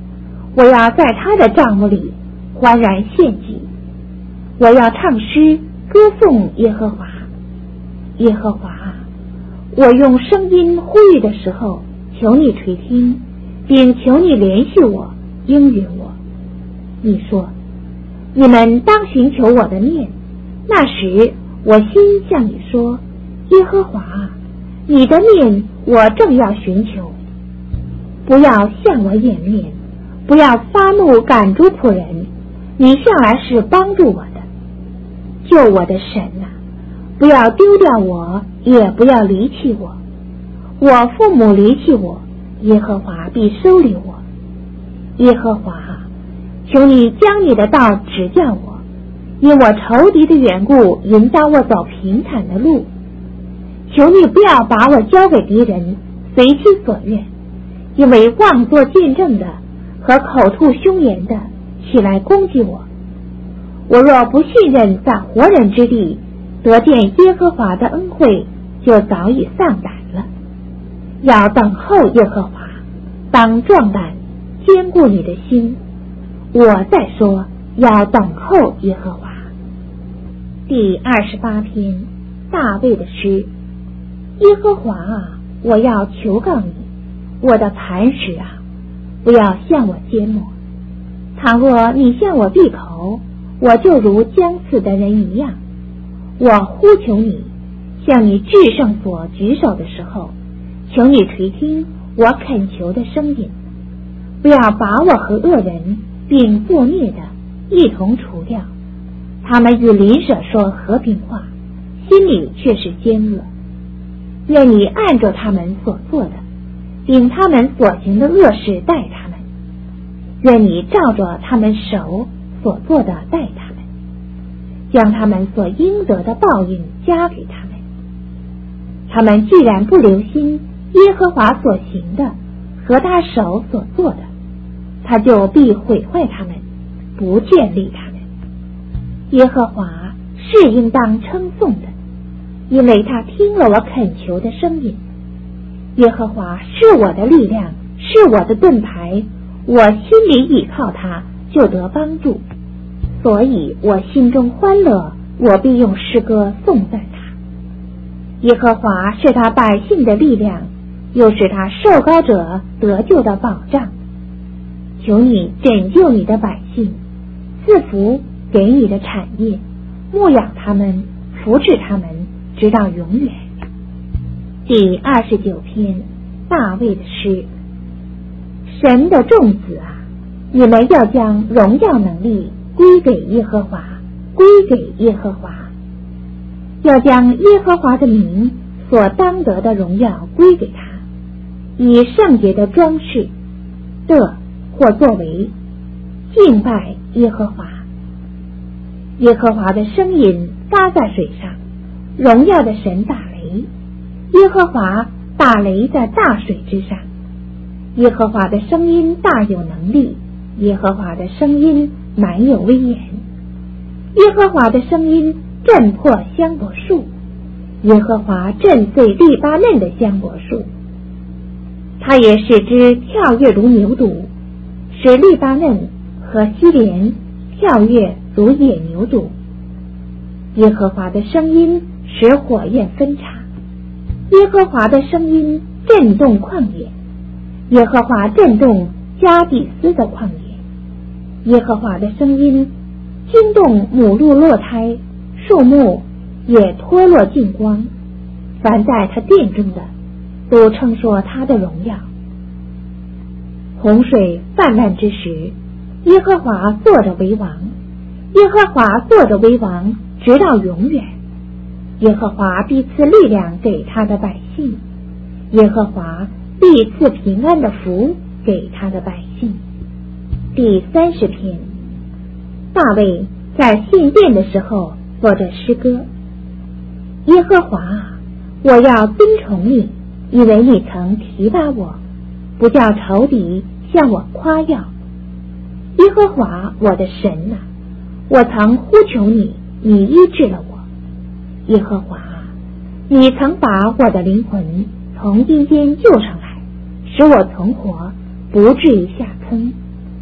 我要在他的帐幕里欢然献祭，我要唱诗歌颂耶和华。耶和华，我用声音呼吁的时候，求你垂听，并求你怜恤我，应允我。你说，你们当寻求我的面。那时我心向你说，耶和华，你的面我正要寻求。不要向我掩面，不要发怒赶逐仆人，你向来是帮助我的。救我的神啊，不要丢掉我，也不要离弃我。我父母离弃我，耶和华必收留我。耶和华，求你将你的道指教我，因我仇敌的缘故，引导我走平坦的路。求你不要把我交给敌人，随其所愿，因为妄作见证的和口吐凶言的起来攻击我。我若不信任在活人之地得见耶和华的恩惠，就早已丧胆了。要等候耶和华，当壮胆，坚固你的心。我再说，要等候耶和华。第二十八篇，大卫的诗。耶和华啊，我要求告你，我的磐石啊，不要向我缄默。倘若你向我闭口，我就如将死的人一样。我呼求你，向你至圣所举手的时候，求你垂听我恳求的声音。不要把我和恶人并作孽的一同除掉，他们与邻舍说和平话，心里却是奸恶。愿你按着他们所做的，并他们所行的恶事待他们。愿你照着他们手所做的待他们，将他们所应得的报应加给他们。他们既然不留心耶和华所行的和他手所做的，他就必毁坏他们，不建立他们。耶和华是应当称颂的，因为他听了我恳求的声音。耶和华是我的力量，是我的盾牌，我心里倚靠他，就得帮助。所以我心中欢乐，我必用诗歌颂赞他。耶和华是他百姓的力量，又是他受膏者得救的保障。求你拯救你的百姓，赐福给你的产业，牧养他们，扶持他们，直到永远。第二十九篇，大卫的诗。神的众子啊，你们要将荣耀能力归给耶和华，归给耶和华。要将耶和华的名所当得的荣耀归给他，以圣洁的装饰的或作为敬拜耶和华。耶和华的声音发在水上，荣耀的神打雷，耶和华打雷在大水之上。耶和华的声音大有能力，耶和华的声音满有威严。耶和华的声音震破香柏树，耶和华震碎利巴嫩的香柏树。他也使之跳跃如牛犊，使利巴嫩和西连跳跃如野牛犊。耶和华的声音使火焰分叉，耶和华的声音震动旷野，耶和华震动加底斯的旷野。耶和华的声音惊动母鹿落胎，树木也脱落净光。凡在他殿中的都称说他的荣耀。洪水泛滥之时，耶和华坐着为王，耶和华坐着为王直到永远。耶和华必赐力量给他的百姓，耶和华必赐平安的福给他的百姓。第三十篇，大卫在信殿的时候做着诗歌。耶和华啊，我要尊崇你，因为你曾提拔我，不叫仇敌向我夸耀。耶和华我的神啊，我曾呼求你，你医治了我。耶和华啊，你曾把我的灵魂从阴间救上来，使我存活，不至于下坑。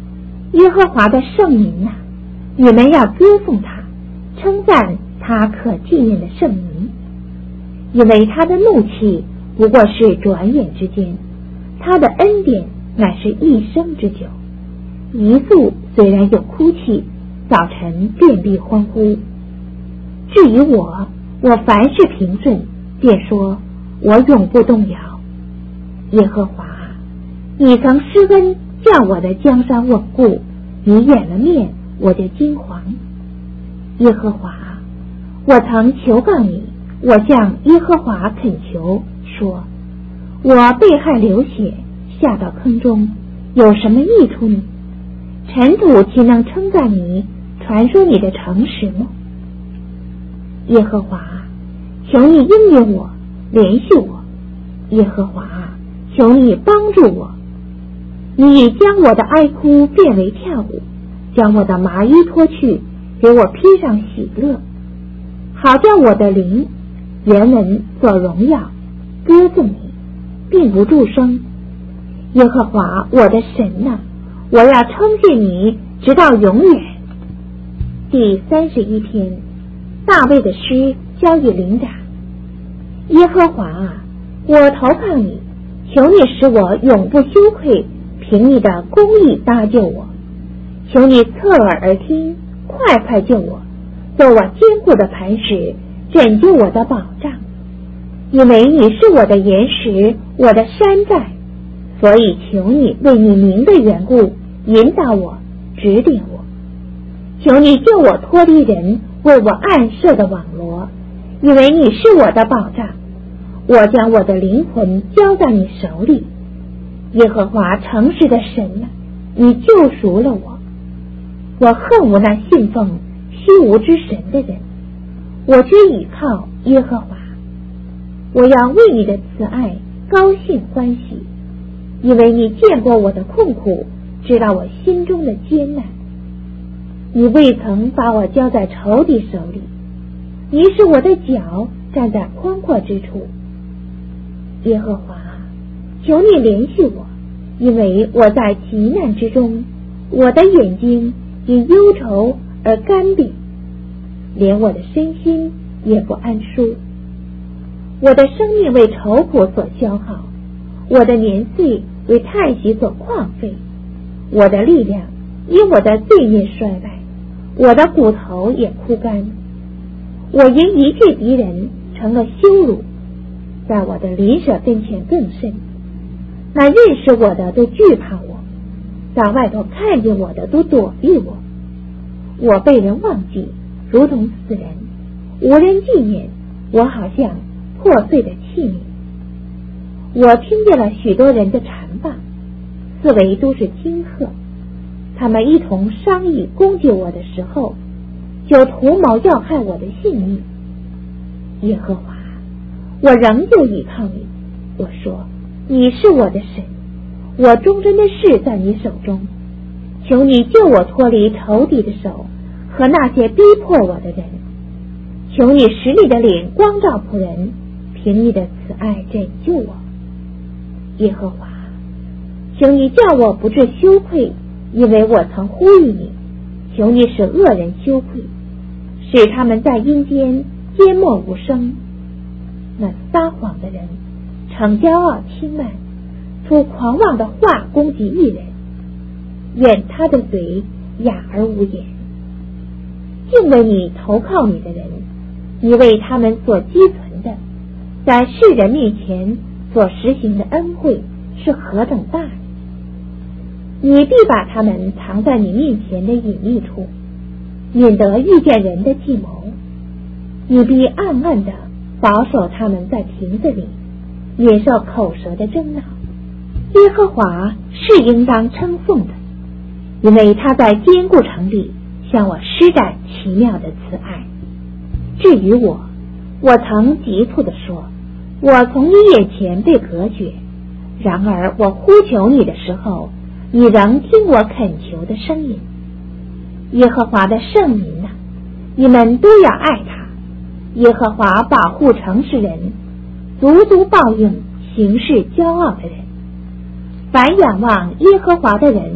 耶和华的圣名啊，你们要歌颂他，称赞他可纪念的圣名，因为他的怒气不过是转眼之间，他的恩典乃是一生之久。一宿虽然有哭泣，早晨便必欢呼。至于我，我凡事平顺，便说我永不动摇。耶和华，你曾施恩叫我的江山稳固，你掩了面，我就惊惶。耶和华，我曾求告你，我向耶和华恳求，说我被害流血，下到坑中，有什么益处呢？尘土岂能称赞你，传说你的诚实吗？耶和华，求你应允我，怜恤我。耶和华，求你帮助我。你已将我的哀哭变为跳舞，将我的麻衣脱去，给我披上喜乐，好叫我的灵原文所荣耀，歌颂你，并不住声。耶和华我的神啊，我要称谢你直到永远。第三十一篇，大卫的诗交与灵长。耶和华啊，我投靠你，求你使我永不羞愧，凭你的公义搭救我。求你侧耳而听，快快救我，做我坚固的磐石，拯救我的保障。因为你是我的岩石，我的山寨，所以求你为你名的缘故引导我，指点我。求你救我脱离人为我暗设的网罗，因为你是我的保障。我将我的灵魂交在你手里。耶和华诚实的神啊，你救赎了我。我恨无那信奉虚无之神的人，我只倚靠耶和华。我要为你的慈爱高兴欢喜，因为你见过我的困苦，知道我心中的艰难。你未曾把我交在仇敌手里，你使我的脚站在宽阔之处。耶和华，求你怜恤我，因为我在急难之中，我的眼睛因忧愁而干瘪，连我的身心也不安舒。我的生命为愁苦所消耗，我的年岁为叹息所旷废，我的力量因我的罪孽衰败，我的骨头也枯干。我因一切敌人成了羞辱，在我的邻舍跟前更甚。那认识我的都惧怕我，在外头看见我的都躲避我。我被人忘记，如同死人，无人纪念，我好像破碎的器皿。我听见了许多人的缠棒，四围都是惊吓。他们一同商议攻击我的时候，就图谋要害我的性命。耶和华，我仍旧倚靠你。我说，你是我的神，我忠贞的事在你手中。求你救我脱离仇敌的手和那些逼迫我的人。求你使你的脸光照仆人，凭你的慈爱拯救我。耶和华，求你叫我不致羞愧，因为我曾呼吁你。求你使恶人羞愧，使他们在阴间缄默无声。那撒谎的人逞骄傲轻慢，出狂妄的话攻击一人，愿他的嘴哑而无言。敬畏你投靠你的人，你为他们所积存的，在世人面前所实行的恩惠是何等大！你必把他们藏在你面前的隐秘处，免得遇见人的计谋。你必暗暗地保守他们在亭子里，免受口舌的争闹。耶和华是应当称颂的，因为他在坚固城里向我施展奇妙的慈爱。至于我，我曾急促地说，我从你眼前被隔绝，然而我呼求你的时候，你仍听我恳求的声音。耶和华的圣民啊，你们都要爱他。耶和华保护诚实人，足足报应行事骄傲的人。凡仰望耶和华的人，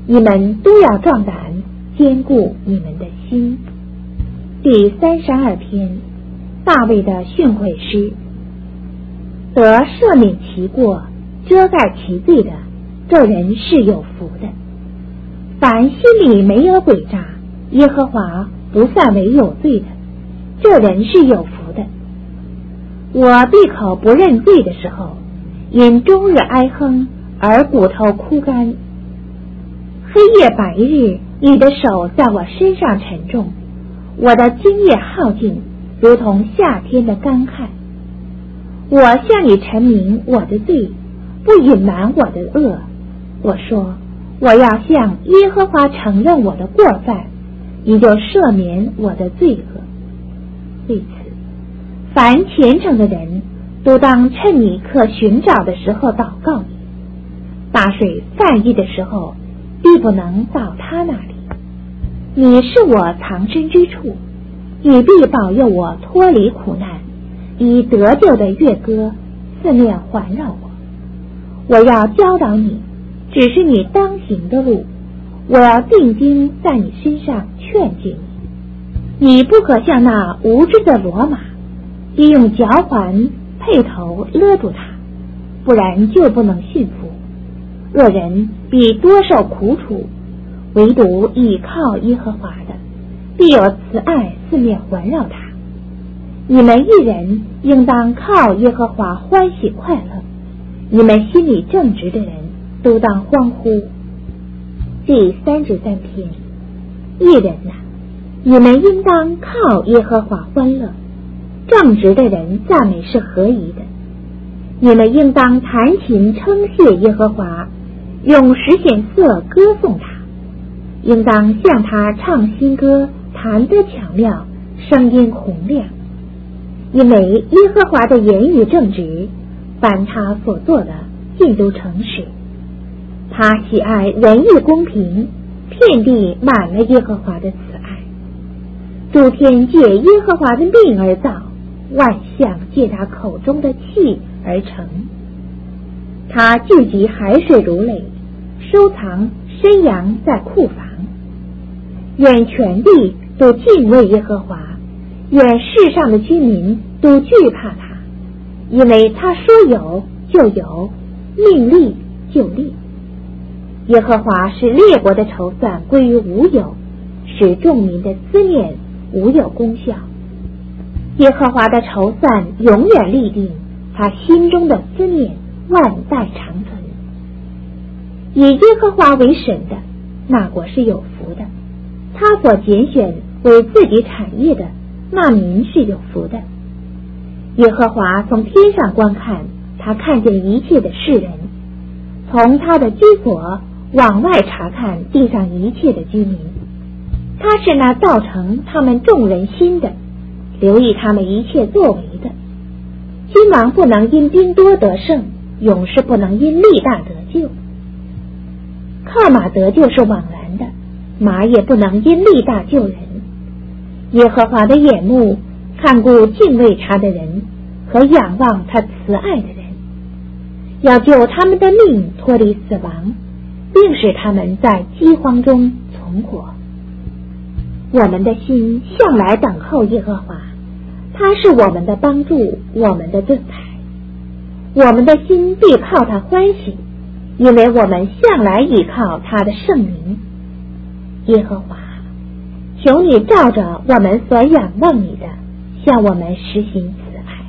你们都要壮胆，坚固你们的心。第三十二篇，大卫的训诲诗。得赦免其过，遮盖其罪的，这人是有福的。凡心里没有诡诈，耶和华不算为有罪的，这人是有福的。我闭口不认罪的时候，因终日哀哼而骨头枯干。黑夜白日，你的手在我身上沉重，我的精液耗尽，如同夏天的干旱。我向你陈明我的罪，不隐瞒我的恶。我说，我要向耶和华承认我的过犯，你就赦免我的罪恶。为此，凡虔诚的人都当趁你可寻找的时候祷告你。大水泛溢的时候，必不能到他那里。你是我藏身之处，你必保佑我脱离苦难，以得救的乐歌四面环绕我。我要教导你，只是你当行的路，我要定睛在你身上劝诫你。你不可像那无知的骡马，必用脚环辔头勒住它，不然就不能驯服。恶人必多受苦楚，唯独倚靠耶和华的，必有慈爱四面环绕他。你们一人应当靠耶和华欢喜快乐，你们心里正直的人都当欢呼。第三十三篇，一人哪、啊，你们应当靠耶和华欢乐，正直的人赞美是合宜的。你们应当弹琴称谢耶和华，用十弦瑟歌颂他，应当向他唱新歌，弹得巧妙，声音洪亮。因为耶和华的言语正直，凡他所做的尽都诚实。他喜爱仁义公平，遍地满了耶和华的慈爱。诸天借耶和华的命而造，万象借他口中的气而成。他聚集海水如垒，收藏山羊在库房。愿全地都敬畏耶和华，愿世上的居民都惧怕他，因为他说有就有，命立就立。耶和华使列国的筹算归于无有，使众民的思念无有功效。耶和华的筹算永远立定，他心中的思念万代长存。以耶和华为神的，那国是有福的；他所拣选为自己产业的，那民是有福的。耶和华从天上观看，他看见一切的世人，从他的居所往外查看地上一切的居民。他是那造成他们众人心的，留意他们一切作为的。君王不能因兵多得胜，勇士不能因力大得救。靠马得救是枉然的，马也不能因力大救人。耶和华的眼目看顾敬畏他的人和仰望他慈爱的人，要救他们的命脱离死亡，并使他们在饥荒中存活。我们的心向来等候耶和华，他是我们的帮助，我们的盾牌。我们的心必靠他欢喜，因为我们向来倚靠他的圣名。耶和华，求你照着我们所仰望你的，向我们实行慈爱。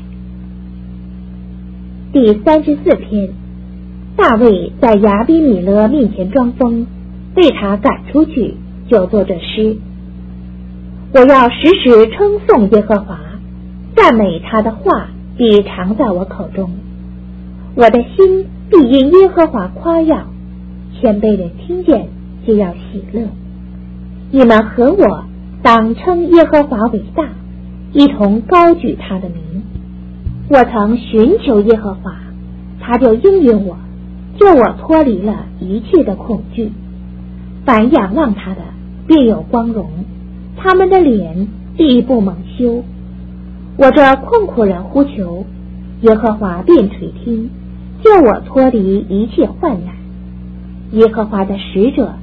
第三十四篇，大卫在亚比米勒面前装疯，被他赶出去，就作这诗。我要时时称颂耶和华，赞美他的话必常在我口中。我的心必因耶和华夸耀，谦卑人听见就要喜乐。你们和我当称耶和华为大，一同高举他的名。我曾寻求耶和华，他就应允我，救我脱离了一切的恐惧。凡仰望他的必有光荣，他们的脸必不蒙羞。我这困苦人呼求，耶和华便垂听，救我脱离一切患难。耶和华的使者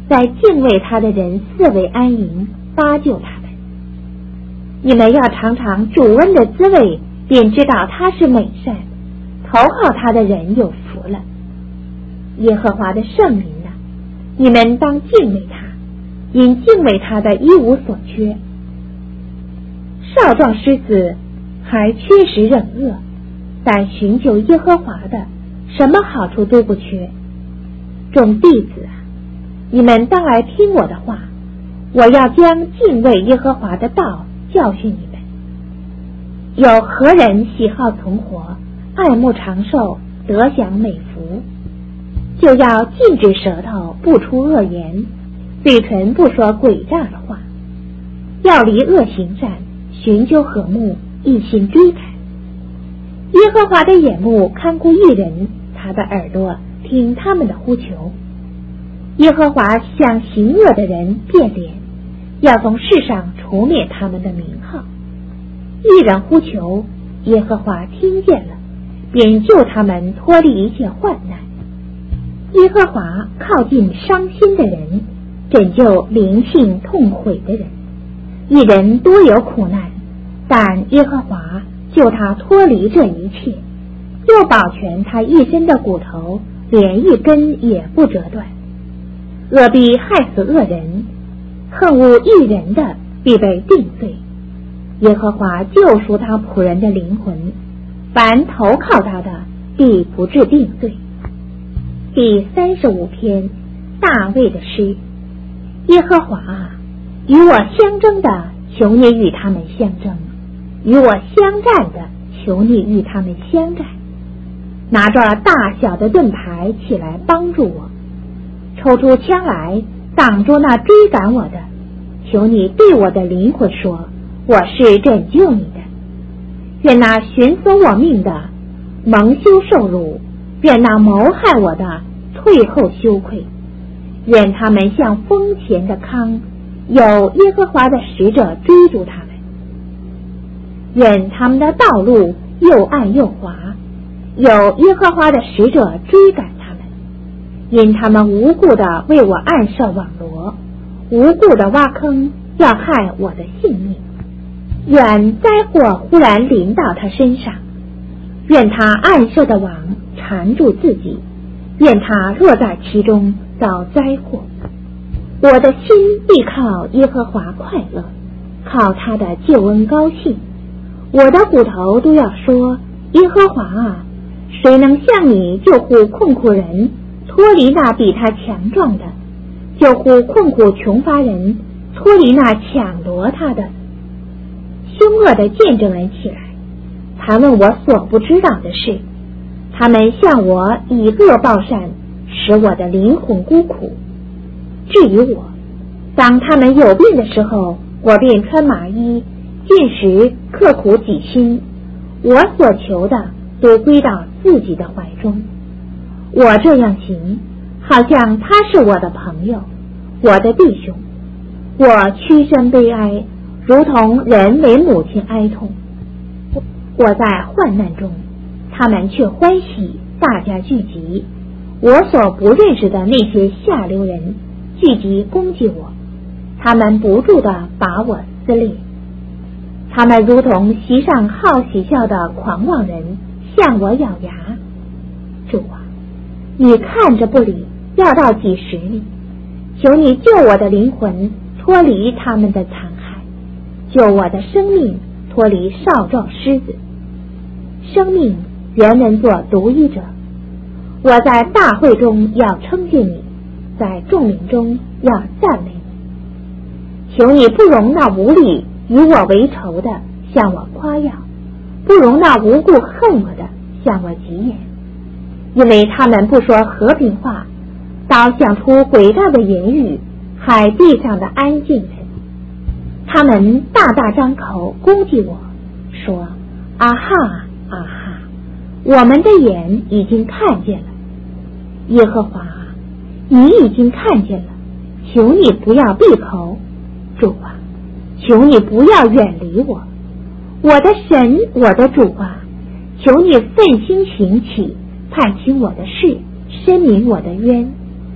在敬畏他的人四围安营，搭救他们。你们要尝尝主恩的滋味，便知道他是美善，投靠他的人有福了。耶和华的圣民啊，你们当敬畏他，因敬畏他的一无所缺。少壮狮子还缺食忍饿，但寻求耶和华的，什么好处都不缺。众弟子啊，你们当来听我的话，我要将敬畏耶和华的道教训你们。有何人喜好存活，爱慕长寿，得享美福？就要禁止舌头不出恶言，嘴唇不说诡诈的话，要离恶行善，寻求和睦，一心追赶。耶和华的眼目看顾义人，他的耳朵听他们的呼求。耶和华向行恶的人变脸，要从世上除灭他们的名号。义人呼求，耶和华听见了，便救他们脱离一切患难。耶和华靠近伤心的人，拯救灵性痛悔的人。一人多有苦难，但耶和华救他脱离这一切，又保全他一身的骨头，连一根也不折断。恶必害死恶人，恨恶义人的必被定罪。耶和华救赎他仆人的灵魂，凡投靠他的必不致定罪。第三十五篇，大卫的诗。耶和华啊，与我相争的，求你与他们相争；与我相战的，求你与他们相战。拿着大小的盾牌起来帮助我，抽出枪来挡住那追赶我的。求你对我的灵魂说，我是拯救你的。愿那寻索我命的蒙羞受辱，愿那谋害我的退后羞愧。愿他们像风前的糠，有耶和华的使者追逐他们。愿他们的道路又暗又滑，有耶和华的使者追赶他们。因他们无故的为我暗设网罗，无故的挖坑，要害我的性命。愿灾祸忽然临到他身上，愿他暗设的网缠住自己，愿他落在其中遭灾祸。我的心必靠耶和华快乐，靠他的救恩高兴。我的骨头都要说，耶和华啊，谁能向你救护困苦人，脱离那比他强壮的，救护困苦穷乏人，脱离那抢夺他的。凶恶的见证人起来，谈论我所不知道的事，他们向我以恶报善，使我的灵魂孤苦。至于我，当他们有病的时候，我便穿麻衣，进食刻苦己心，我所求的都归到自己的怀中。我这样行，好像他是我的朋友，我的弟兄。我屈身悲哀，如同人为母亲哀痛。我在患难中，他们却欢喜，大家聚集。我所不认识的那些下流人聚集攻击我，他们不住地把我撕裂。他们如同席上好喜笑的狂妄人，向我咬牙。主啊，你看着不理，要到几时呢？求你救我的灵魂脱离他们的残害，救我的生命脱离少壮狮子。生命原能做独一者，我在大会中要称谢你，在众民中要赞美你。求你不容那无理与我为仇的向我夸耀，不容那无故恨我的向我急言，因为他们不说和平话，倒想出诡诈的言语，害地上的安静人。他们大大张口攻击我，说啊哈啊哈，我们的眼已经看见了。耶和华，你已经看见了，求你不要闭口。主啊，求你不要远离我。我的神，我的主啊，求你奋心行起，判清我的事，申明我的冤。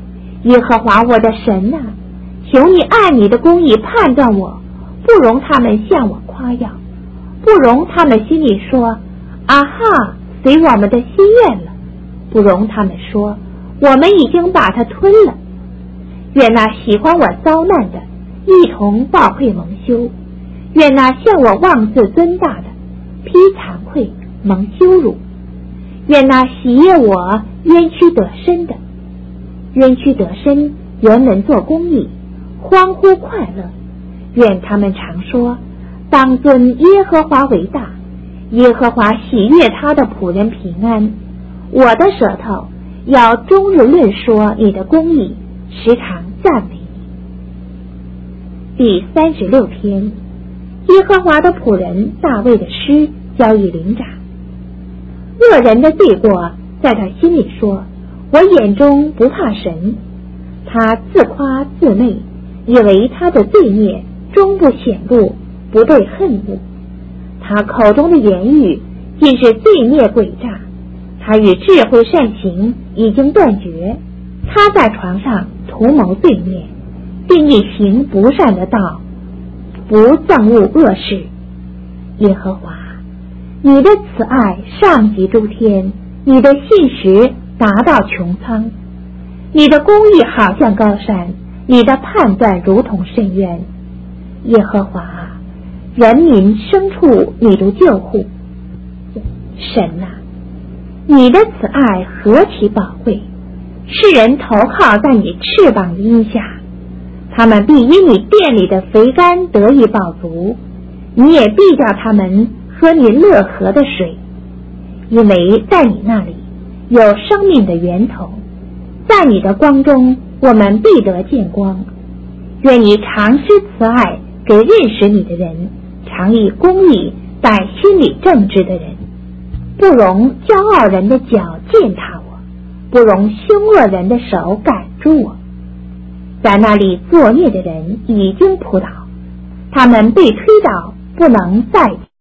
耶和华我的神啊，求你按你的公义判断我，不容他们向我夸耀，不容他们心里说啊哈，随我们的心愿了，不容他们说我们已经把它吞了。愿那喜欢我遭难的一同报会蒙羞，愿那向我妄自尊大的披惭愧蒙羞辱，愿那喜悦我冤屈得伸的，冤屈得伸原能做公义，欢呼快乐。愿他们常说，当尊耶和华为大，耶和华喜悦他的仆人平安。我的舌头要终日论说你的公义，时常赞美你。第三十六篇，耶和华的仆人大卫的诗交与灵长。恶人的罪过在他心里说，我眼中不怕神。他自夸自媚，以为他的罪孽终不显露，不被恨恶。他口中的言语尽是罪孽诡诈，他与智慧善行已经断绝。他在床上图谋罪孽，并以行不善的道，不憎恶恶事。耶和华，你的慈爱上及诸天，你的信实达到穹苍，你的公义好像高山，你的判断如同深渊。耶和华，人民牲畜你都救护。神啊，你的慈爱何其宝贵，世人投靠在你翅膀荫下，他们必因你殿里的肥甘得以饱足，你也必叫他们喝你乐河的水，因为在你那里有生命的源头，在你的光中我们必得见光。愿你常施慈爱给认识你的人，常以公义待心里正直的人，不容骄傲人的脚践踏我，不容凶恶人的手赶住我。在那里作孽的人已经扑倒，他们被推倒，不能再